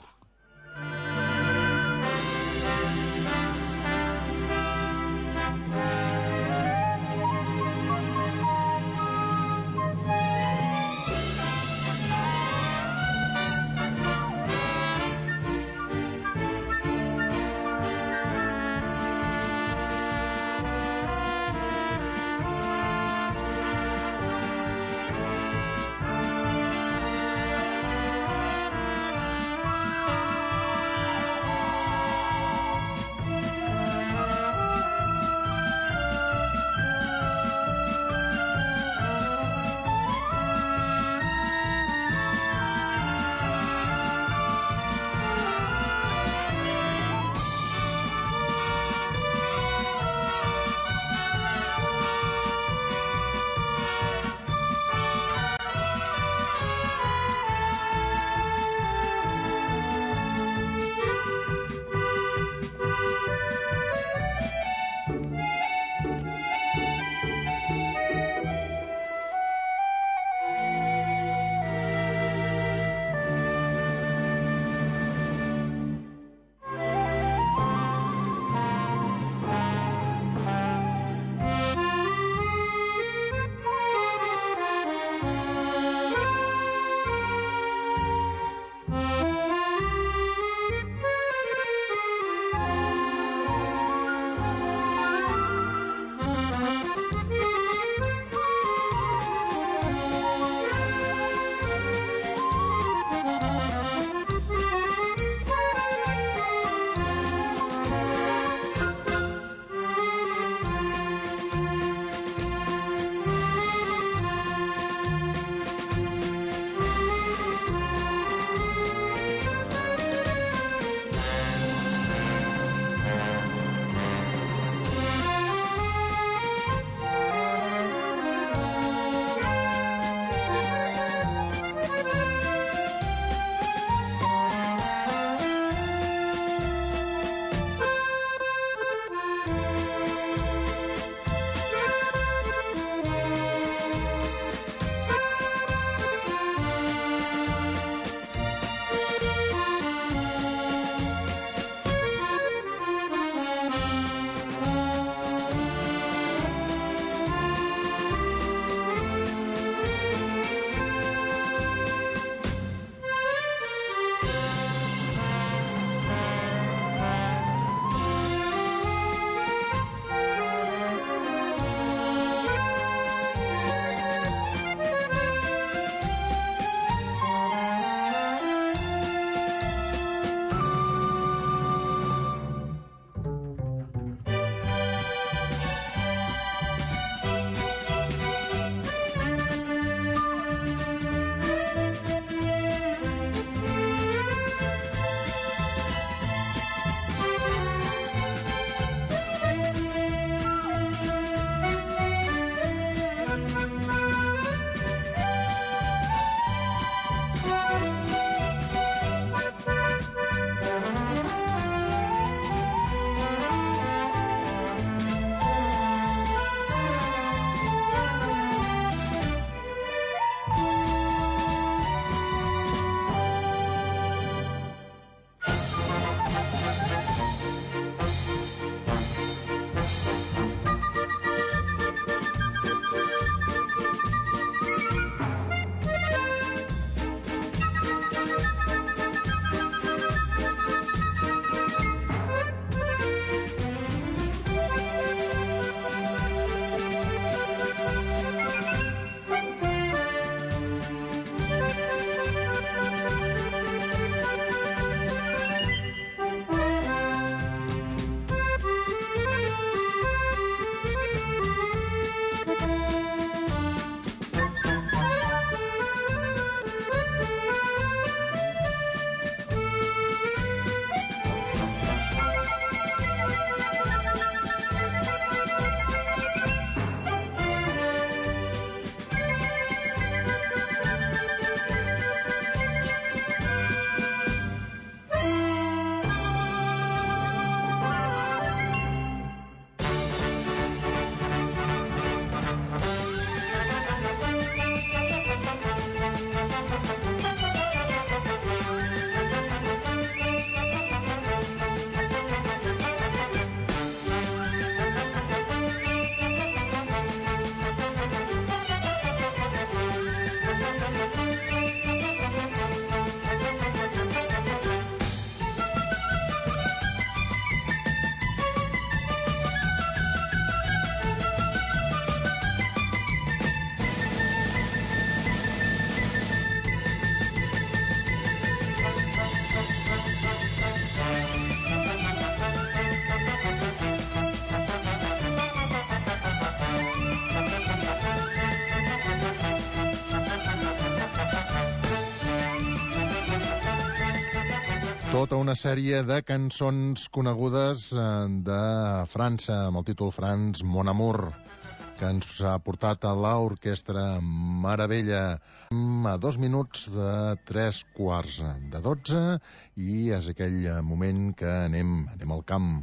Tota una sèrie de cançons conegudes de França, amb el títol France Mon Amour, que ens ha portat a l'orquestra Meravella a dos minuts de tres quarts de dotze, i és aquell moment que anem, anem al camp.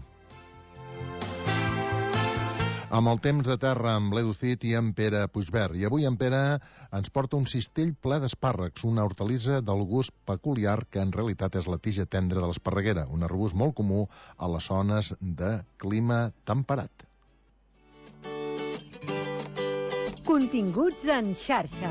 Amb el temps de terra, amb l'Edu Cid i en Pere Puigvert. I avui en Pere ens porta un cistell ple d'espàrrecs, una hortalissa del gust peculiar que en realitat és la tija tendra de l'esparreguera, un arbust molt comú a les zones de clima temperat. Continguts en xarxa.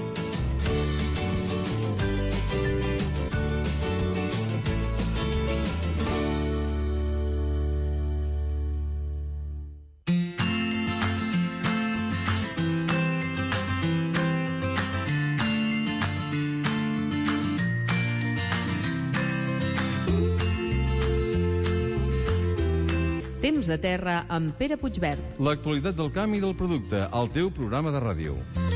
Temps de terra amb Pere Puigvert. L'actualitat del camp i del producte, al teu programa de ràdio.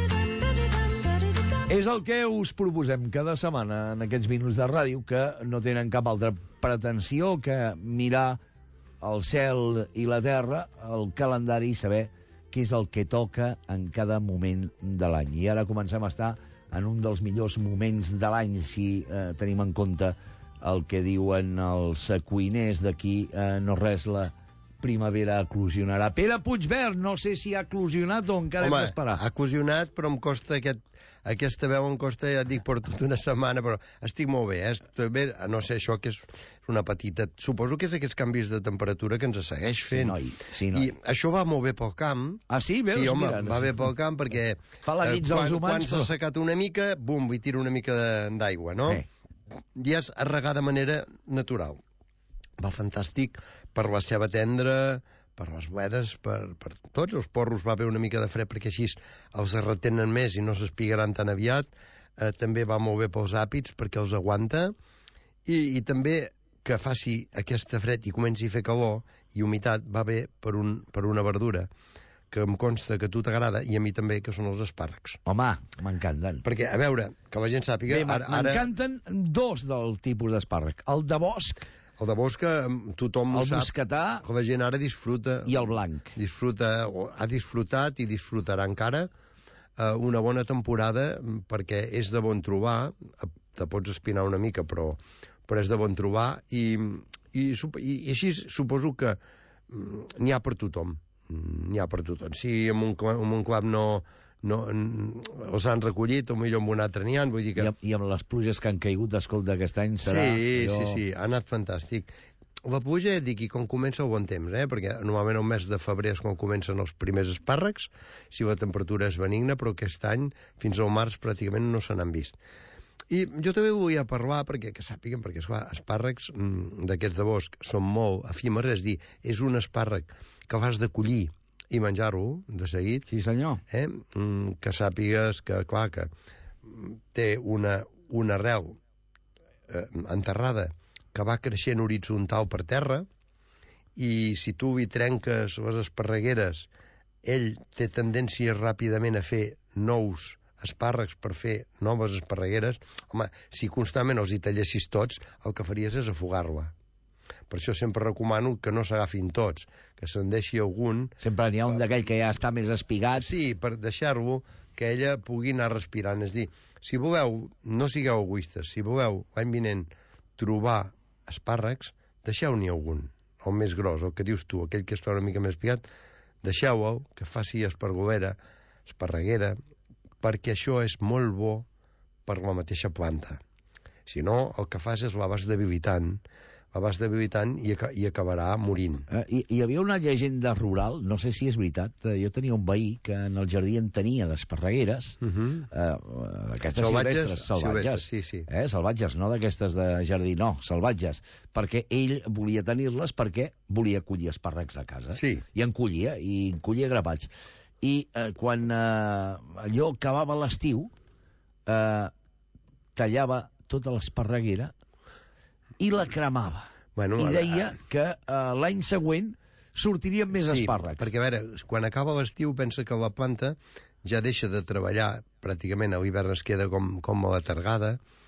És el que us proposem cada setmana en aquests minuts de ràdio, que no tenen cap altra pretensió que mirar el cel i la terra, el calendari, i saber què és el que toca en cada moment de l'any. I ara comencem a estar en un dels millors moments de l'any, si eh, tenim en compte el que diuen els cuiners d'aquí, eh, no res, la primavera eclosionarà. Pere Puigvert, no sé si ha eclosionat o encara Home, hem d'esperar. ha eclosionat, però em costa aquest, aquesta veu em costa, ja et dic, per tota una setmana, però estic molt bé, eh? Estic bé, no sé, això que és una petita... Suposo que és aquests canvis de temperatura que ens segueix fent. Sí, noi. Sí, noi. I això va molt bé pel camp. Ah, sí? Veus? Sí, home, Mira, va bé pel camp perquè... Fa la nit eh, dels quan, humans, quan s'ha però- assecat una mica, bum, hi tira una mica de- d'aigua, no? Sí. Ja és a regar de manera natural. Va fantàstic per la ceba tendra, per les bledes, per, per tots els porros va haver una mica de fred perquè així els retenen més i no s'espigaran tan aviat. Eh, també va molt bé pels àpids perquè els aguanta, i, i també que faci aquesta fred i comenci a fer calor i humitat va bé per, un, per una verdura que em consta que a tu t'agrada i a mi també, que són els espàrrecs. Home, m'encanten. Perquè, a veure, que la gent sàpiga... Bé, ara, ara... m'encanten dos del tipus d'espàrrec. El de bosc... El de bosc, tothom ho el sap. moscatà Que la gent ara disfruta... i el blanc. Disfruta, o ha disfrutat i disfrutarà encara eh, una bona temporada, perquè és de bon trobar, te pots espinar una mica, però, però és de bon trobar, i, i, i, i així suposo que n'hi ha per tothom. N'hi ha per tothom. Si en un, en un club no... no, els han recollit, o millor amb un altre n'hi ha, vull dir que... I, amb- I amb les pluges que han caigut, escolta, aquest any serà... Sí, allò- sí, sí, ha anat fantàstic. La pluja, et dic, i com comença el bon temps, eh? Perquè normalment el mes de febrer és quan comencen els primers espàrrecs, si la temperatura és benigna, però aquest any, fins al març, pràcticament no se n'han vist. I jo també volia parlar, perquè que sàpiguen, perquè, esclar, espàrrecs mm, d'aquests de bosc són molt efímers, és a dir, és un espàrrec que l'has de collir i menjar-lo de seguit. Sí, senyor. Eh? Mm, que sàpigues que, clar, que té una, una arrel eh, enterrada que va creixent horitzontal per terra, i si tu hi trenques les esparregueres, ell té tendència ràpidament a fer nous espàrrecs per fer noves esparregueres. Home, si constantment els hi tallessis tots, el que faries és afogar-la. Per això sempre recomano que no s'agafin tots, que se'n deixi algun... Sempre n'hi ha un d'aquell que ja està més espigat. Sí, per deixar-lo que ella pugui anar respirant. És dir, si voleu, no sigueu egoistes, si voleu l'any vinent trobar espàrrecs, deixeu-n'hi algun, el més gros, el que dius tu, aquell que està una mica més espigat, deixeu-ho, que faci espargolera, esparreguera, perquè això és molt bo per la mateixa planta. Si no, el que fas és la vas debilitant, la vas debilitant i, aca i acabarà morint. Eh, hi, hi havia una llegenda rural, no sé si és veritat, eh, jo tenia un veí que en el jardí en tenia d'esparregueres, uh -huh. eh, d'aquestes silvestres, salvatges, silvestres, sí, sí. Eh, salvatges, no d'aquestes de jardí, no, salvatges, perquè ell volia tenir-les perquè volia collir espàrrecs a casa. Sí. I en collia, i en collia grapats. I eh, quan eh, allò acabava l'estiu, eh, tallava tota l'esparreguera i la cremava. Bueno, I a- deia a- que uh, l'any següent sortirien més sí, espàrrecs. perquè a veure, quan acaba l'estiu pensa que la planta ja deixa de treballar, pràcticament a l'hivern es queda com, com a la targada,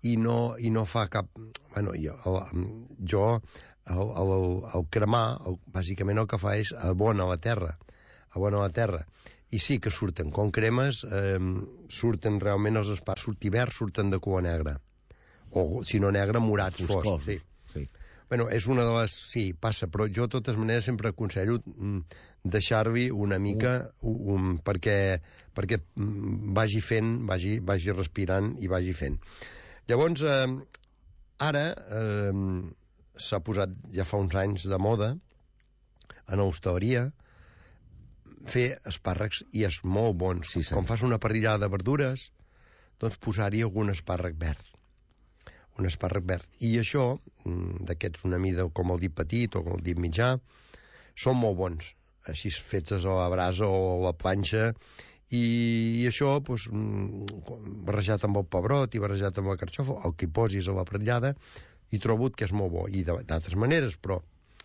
i no, i no fa cap... Bueno, jo, el, jo el, el, el cremar, el, bàsicament el que fa és abona la terra, abona la terra. I sí que surten, com cremes, eh, surten realment els espars, surt hivern, surten de cua negra. O, si no negra, morats foscs. Sí. Sí. Bueno, és una de les... Sí, passa, però jo, de totes maneres, sempre aconsello mm, deixar-li una mica un, un, perquè, perquè mm, vagi fent, vagi, vagi respirant i vagi fent. Llavors, eh, ara eh, s'ha posat ja fa uns anys de moda en hostaleria fer espàrrecs, i és molt bon. Sí, sí. Quan fas una parrillada de verdures, doncs posar-hi algun espàrrec verd. Un espàrrec verd. I això, d'aquests una mida com el dit petit o com el dit mitjà, són molt bons. Així fets a la brasa o a la planxa. I, i això, doncs, barrejat amb el pebrot i barrejat amb la carxofa, el que hi posis a la parrillada, i trobo que és molt bo. I d'altres maneres, però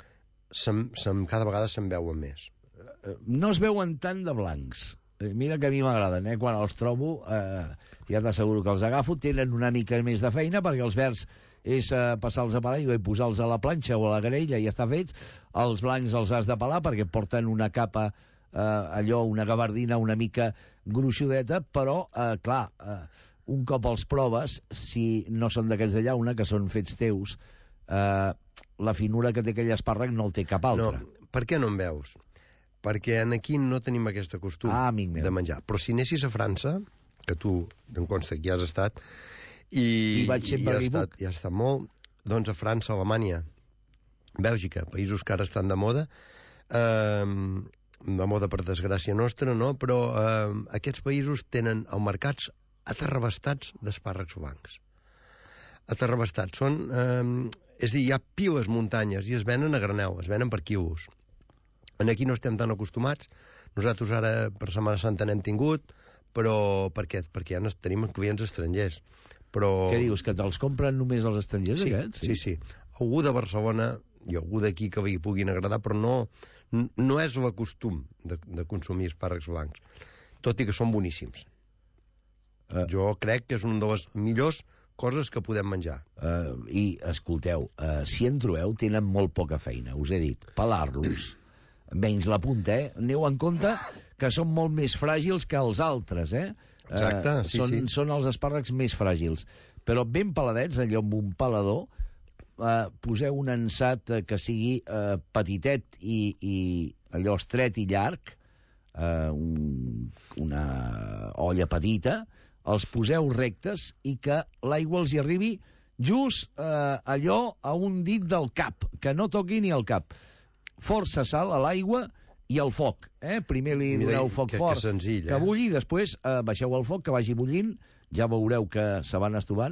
sem, sem, cada vegada se'n veuen més. No es veuen tant de blancs. Mira que a mi m'agraden, eh? Quan els trobo, eh, ja t'asseguro que els agafo, tenen una mica més de feina, perquè els verds és eh, passar-los a l'aigua i posar-los a la planxa o a la graella i ja està fets. Els blancs els has de pelar perquè porten una capa, eh, allò, una gabardina una mica gruixudeta, però, eh, clar, eh, un cop els proves, si no són d'aquests de llauna, que són fets teus, eh, la finura que té aquell espàrrec no el té cap altre. No, per què no en veus? Perquè aquí no tenim aquest costum ah, de menjar. Però si anessis a França, que tu em consta que hi has estat, i, I vaig sempre i has estat, i has estat molt, doncs a França, Alemanya, Bèlgica, països que ara estan de moda, eh, de moda per desgràcia nostra, no? Però eh, aquests països tenen els mercats aterrabastats d'espàrrecs blancs. Aterrabastats. Són, eh, és a dir, hi ha piles muntanyes i es venen a granel, es venen per quilos. Aquí no estem tan acostumats. Nosaltres ara per Setmana Santa n'hem tingut, però per què? Perquè ja tenim clients estrangers. Però... Què dius, que te'ls compren només els estrangers, sí, aquests? Sí, sí, sí. Algú de Barcelona i algú d'aquí que li puguin agradar, però no, no és el costum de, de consumir espàrrecs blancs, tot i que són boníssims. Uh, jo crec que és una de les millors coses que podem menjar. Uh, I, escolteu, uh, si en trobeu, tenen molt poca feina, us he dit. Pelar-los... menys la punta, eh? Aneu en compte que són molt més fràgils que els altres, eh? Exacte, eh, sí, són, sí. Són els espàrrecs més fràgils. Però ben peladets, allò amb un pelador, eh, poseu un ansat que sigui eh, petitet i, i allò estret i llarg, eh, un, una olla petita, els poseu rectes i que l'aigua els hi arribi just eh, allò a un dit del cap, que no toqui ni el cap. Força sal a l'aigua i al foc. Eh? Primer li doneu foc que, fort, que, senzill, que eh? bulli, després eh, baixeu el foc, que vagi bullint, ja veureu que se van estovant,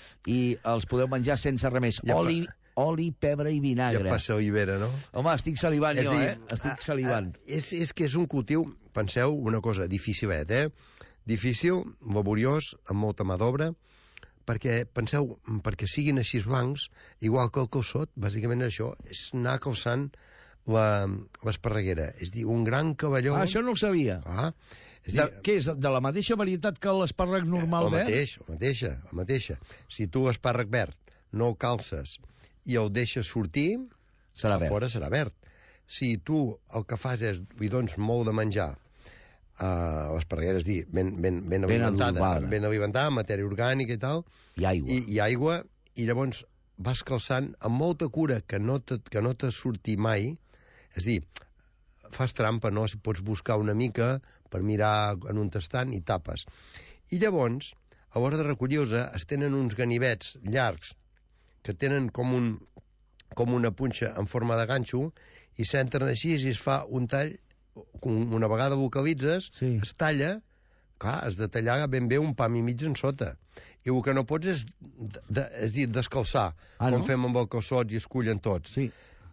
i els podeu menjar sense res més. Ja oli, fa... oli, pebre i vinagre. Ja fa salivera, no? Home, estic salivant és jo, dir, eh? Estic salivant. A, a, és, és que és un cultiu, penseu una cosa, dificilet, eh? Difícil, laboriós, amb molta mà d'obra, perquè, penseu, perquè siguin així blancs, igual que el calçot, bàsicament això, és anar calçant l'esparreguera. És dir, un gran cavalló... Ah, això no ho sabia. Ah, és de, dir, què és? De la mateixa varietat que l'espàrrec normal el verd? mateix, el mateixa, el mateixa. Si tu l'espàrrec verd no el calces i el deixes sortir, serà verd. Fora serà verd. Si tu el que fas és, li dones molt de menjar a l'esparreguera, és dir, ben, ben, ben alimentada, ben alimentada, matèria orgànica i tal, i aigua, i, i, aigua, i llavors vas calçant amb molta cura que no te, que no te surti mai. És dir, fas trampa, no? Si pots buscar una mica per mirar en un tastant i tapes. I llavors, a l'hora de recollir-los, es tenen uns ganivets llargs que tenen com, un, com una punxa en forma de ganxo i s'entren així i es fa un tall, una vegada vocalitzes, sí. Es talla, clar, has de tallar ben bé un pam i mig en sota. I el que no pots és, de, de, és dir, descalçar, ah, com no? fem amb el calçot i es cullen tots. Sí.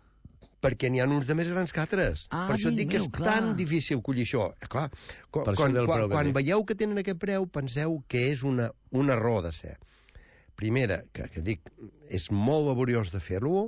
Perquè n'hi ha uns de més grans que altres. Ah, per això et dic que és meu, clar. tan difícil collir això. Eh, clar, quan, quan, quan, quan veieu que tenen aquest preu, penseu que és una, una raó de ser. Primera, que, que dic, és molt laboriós de fer-lo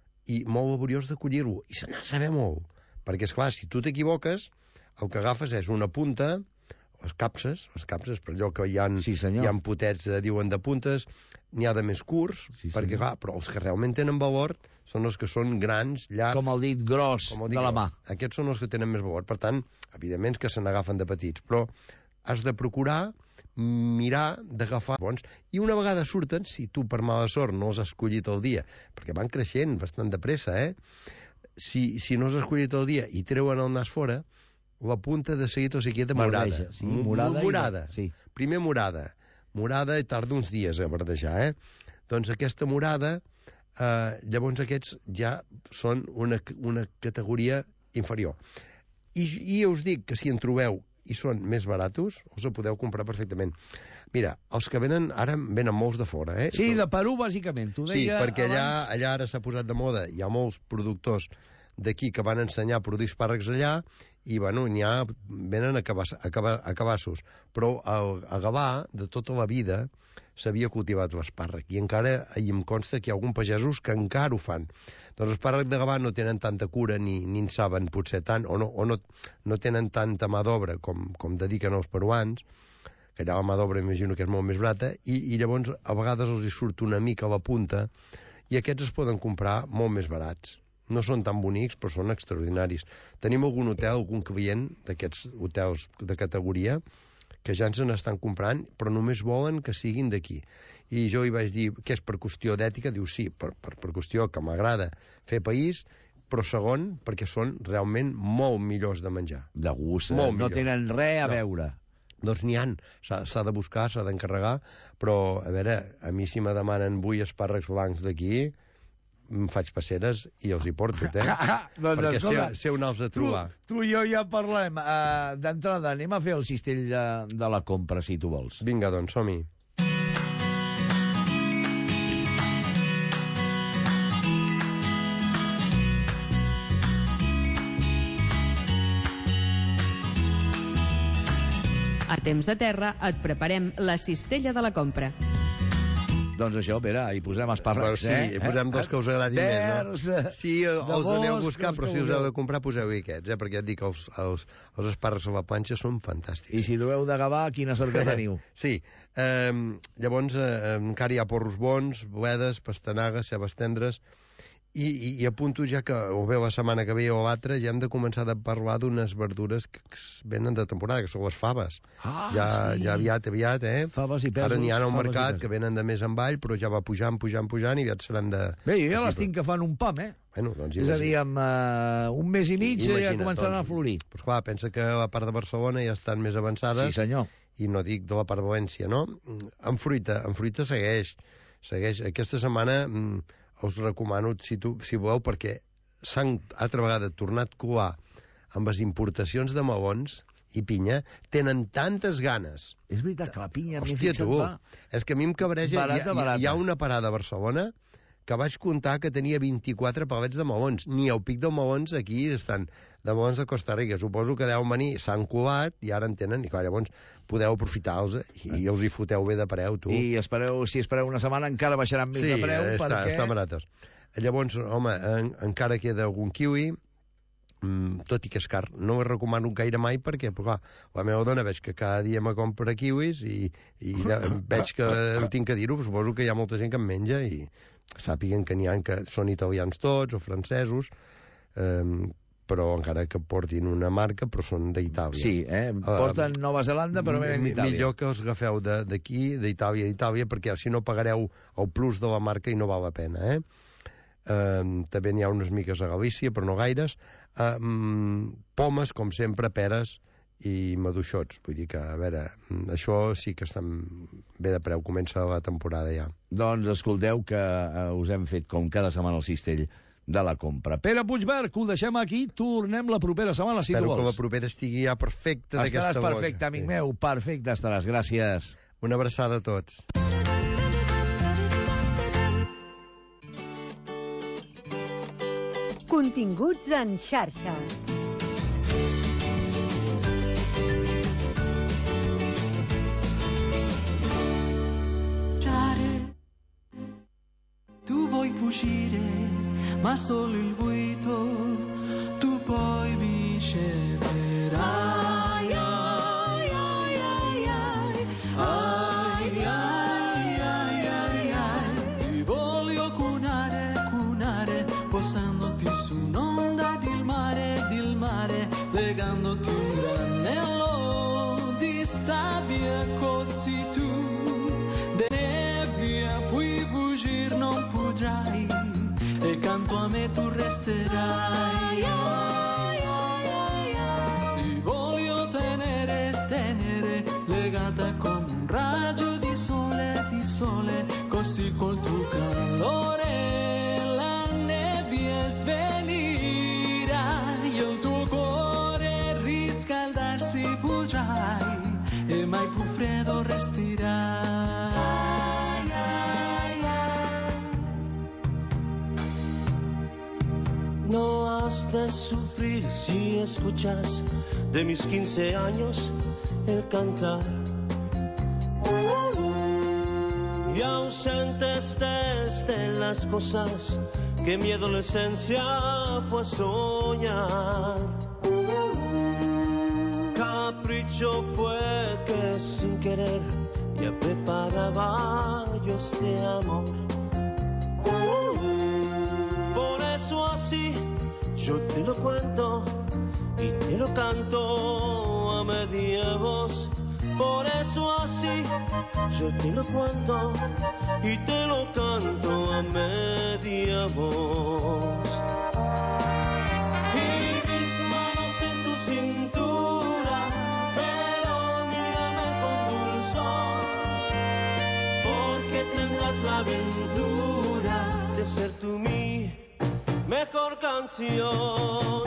i molt laboriós de collir-lo. I se n'ha de saber molt. Perquè, esclar, si tu t'equivoques, el que agafes és una punta, les capses, les capses, per allò que hi ha, sí, hi ha potets, eh, diuen de puntes, n'hi ha de més curts, sí, perquè, clar, però els que realment tenen valor són els que són grans, llargs... Com el dit gros el dit de la gros. mà. Aquests són els que tenen més valor. Per tant, evidentment que se n'agafen de petits, però has de procurar mirar d'agafar bons. I una vegada surten, si tu per mala sort no els has escollit el dia, perquè van creixent bastant de pressa, eh? Si, si no has escollit el dia i treuen el nas fora, la punta de seguit o sequieta morada. Verdeja, sí, morada. morada. I... Sí. Primer morada. Morada i tarda uns dies a verdejar, eh? Doncs aquesta morada, eh, llavors aquests ja són una, una categoria inferior. I, I us dic que si en trobeu i són més baratos, us ho podeu comprar perfectament. Mira, els que venen, ara venen molts de fora, eh? Sí, de Perú, bàsicament. T'ho deia sí, perquè allà, abans... allà ara s'ha posat de moda, hi ha molts productors d'aquí que van ensenyar a produir espàrrecs allà, i, bueno, n'hi ha, venen a, cabas, a, caba, a cabassos. Però al, a Gavà, de tota la vida, s'havia cultivat l'espàrrec, i encara i em consta que hi ha alguns pagesos que encara ho fan. Doncs l'espàrrec de Gavà no tenen tanta cura, ni, ni en saben potser tant, o no, o no, no tenen tanta mà d'obra com, com dediquen els peruans, que allà la mà d'obra imagino que és molt més barata, i, i llavors a vegades els hi surt una mica a la punta, i aquests es poden comprar molt més barats. No són tan bonics, però són extraordinaris. Tenim algun hotel, algun client d'aquests hotels de categoria, que ja ens n'estan comprant, però només volen que siguin d'aquí. I jo hi vaig dir que és per qüestió d'ètica, diu sí, per, per, per qüestió que m'agrada fer país, però segon, perquè són realment molt millors de menjar. De gust, molt no millors. Tenen res a no. veure. Doncs n'hi ha, s'ha de buscar, s'ha d'encarregar, però, a veure, a mi si me demanen vull espàrrecs blancs d'aquí, em faig passeres i els hi porto, eh? doncs, perquè escolta, sé, sé on els de trobar. Tu, tu i jo ja parlem. Uh, D'entrada, anem a fer el cistell de, de la compra, si tu vols. Vinga, doncs, som-hi. A temps de terra et preparem la cistella de la compra. Doncs això, Pere, hi posem espàrrecs, sí, eh? Sí, hi posem dels que us agradin Verds, més, no? Sí, els aneu a buscar, però si us heu vulgueu. de comprar, poseu-hi aquests, eh? Perquè et dic que els, els, els espàrrecs a la planxa són fantàstics. I si dueu de Gavà, quina sort que teniu. Sí, eh, llavors eh, encara hi ha porros bons, bledes, pastanagues, cebes tendres, i, i, i apunto ja que o bé la setmana que ve o l'altra ja hem de començar a parlar d'unes verdures que venen de temporada, que són les faves. Ah, ja, sí. ja aviat, aviat, eh? Faves i pèsols. Ara n'hi ha al mercat i que venen de més en avall, però ja va pujant, pujant, pujant, i aviat seran de... Bé, jo ja les tinc que fan un pam, eh? Bueno, doncs, és a dir, amb uh, un mes i mig imagina, ja començaran doncs, a florir. Doncs clar, pensa que a la part de Barcelona ja estan més avançades. Sí, senyor. I no dic de la part de València, no? En fruita, en fruita segueix. Segueix. Aquesta setmana mm, us recomano, si, tu, si voleu, perquè s'han altra vegada tornat colar amb les importacions de melons i pinya, tenen tantes ganes. És veritat que la pinya... Hòstia, tu, és que a mi em cabreja... Barata, hi, barata. hi ha una parada a Barcelona que vaig comptar que tenia vint-i-quatre palets de melons. Ni al pic dels melons aquí estan, de melons de Costa Rica. Suposo que deu venir, s'han colat i ara en tenen, i clar, llavors podeu aprofitar-los i, i els hi foteu bé de preu, tu. I espereu, si espereu una setmana encara baixaran més sí, de preu, està, perquè... Sí, estan barates. Llavors, home, en, encara queda algun kiwi, mm, tot i que és car. No ho recomano gaire mai perquè, però, clar, la meva dona veig que cada dia me compra kiwis i, i ja, veig que ho tinc que dir-ho, suposo que hi ha molta gent que en menja i sàpiguen que n'hi ha que són italians tots o francesos, eh, però encara que portin una marca, però són d'Itàlia. Sí, eh? Porten Nova Zelanda, però venen d'Itàlia. Millor que els agafeu d'aquí, d'Itàlia, d'Itàlia, perquè si no pagareu el plus de la marca i no val la pena, eh? Uh, també n'hi ha unes miques a Galícia, però no gaires. Uh, um, pomes, com sempre, peres i maduixots. Vull dir que, a veure, això sí que estan bé de preu. Comença la temporada ja. Doncs escolteu que uh, us hem fet, com cada setmana, el cistell de la compra. Pere Puigverd, que ho deixem aquí. Tornem la propera setmana, si Espero tu vols. que la propera estigui ja perfecta d'aquesta Estaràs boca. perfecte, amic meu. Perfecte estaràs. Gràcies. Una abraçada a tots. Continguts en xarxa. Tu vuoi fuggire, ma solo il buito tu poi vincerai. Ai, ai, ai, posandoti su un'onda del mare, del mare, legandoti un granello di sabbia, così tu de nebbia puoi fuggire, non potrai, e canto a me tu resterai. Ti voglio tenere, tenere, legata come un raggio di sole, di sole, così col tuo calore la nebbia svenirà, il tuo cuore riscaldarsi potrai, e mai più freddo restirai. No has de sufrir si escuchas de mis quince años el cantar. Y ausente estés de las cosas que mi adolescencia fue a soñar. Capricho fue que sin querer ya preparaba yo este amor. Por eso así yo te lo cuento y te lo canto a media voz. Por eso así yo te lo cuento y te lo canto a media voz. Y mis manos en tu cintura, pero mírame con dulzor, porque tendrás la aventura de ser tú mi mejor canción.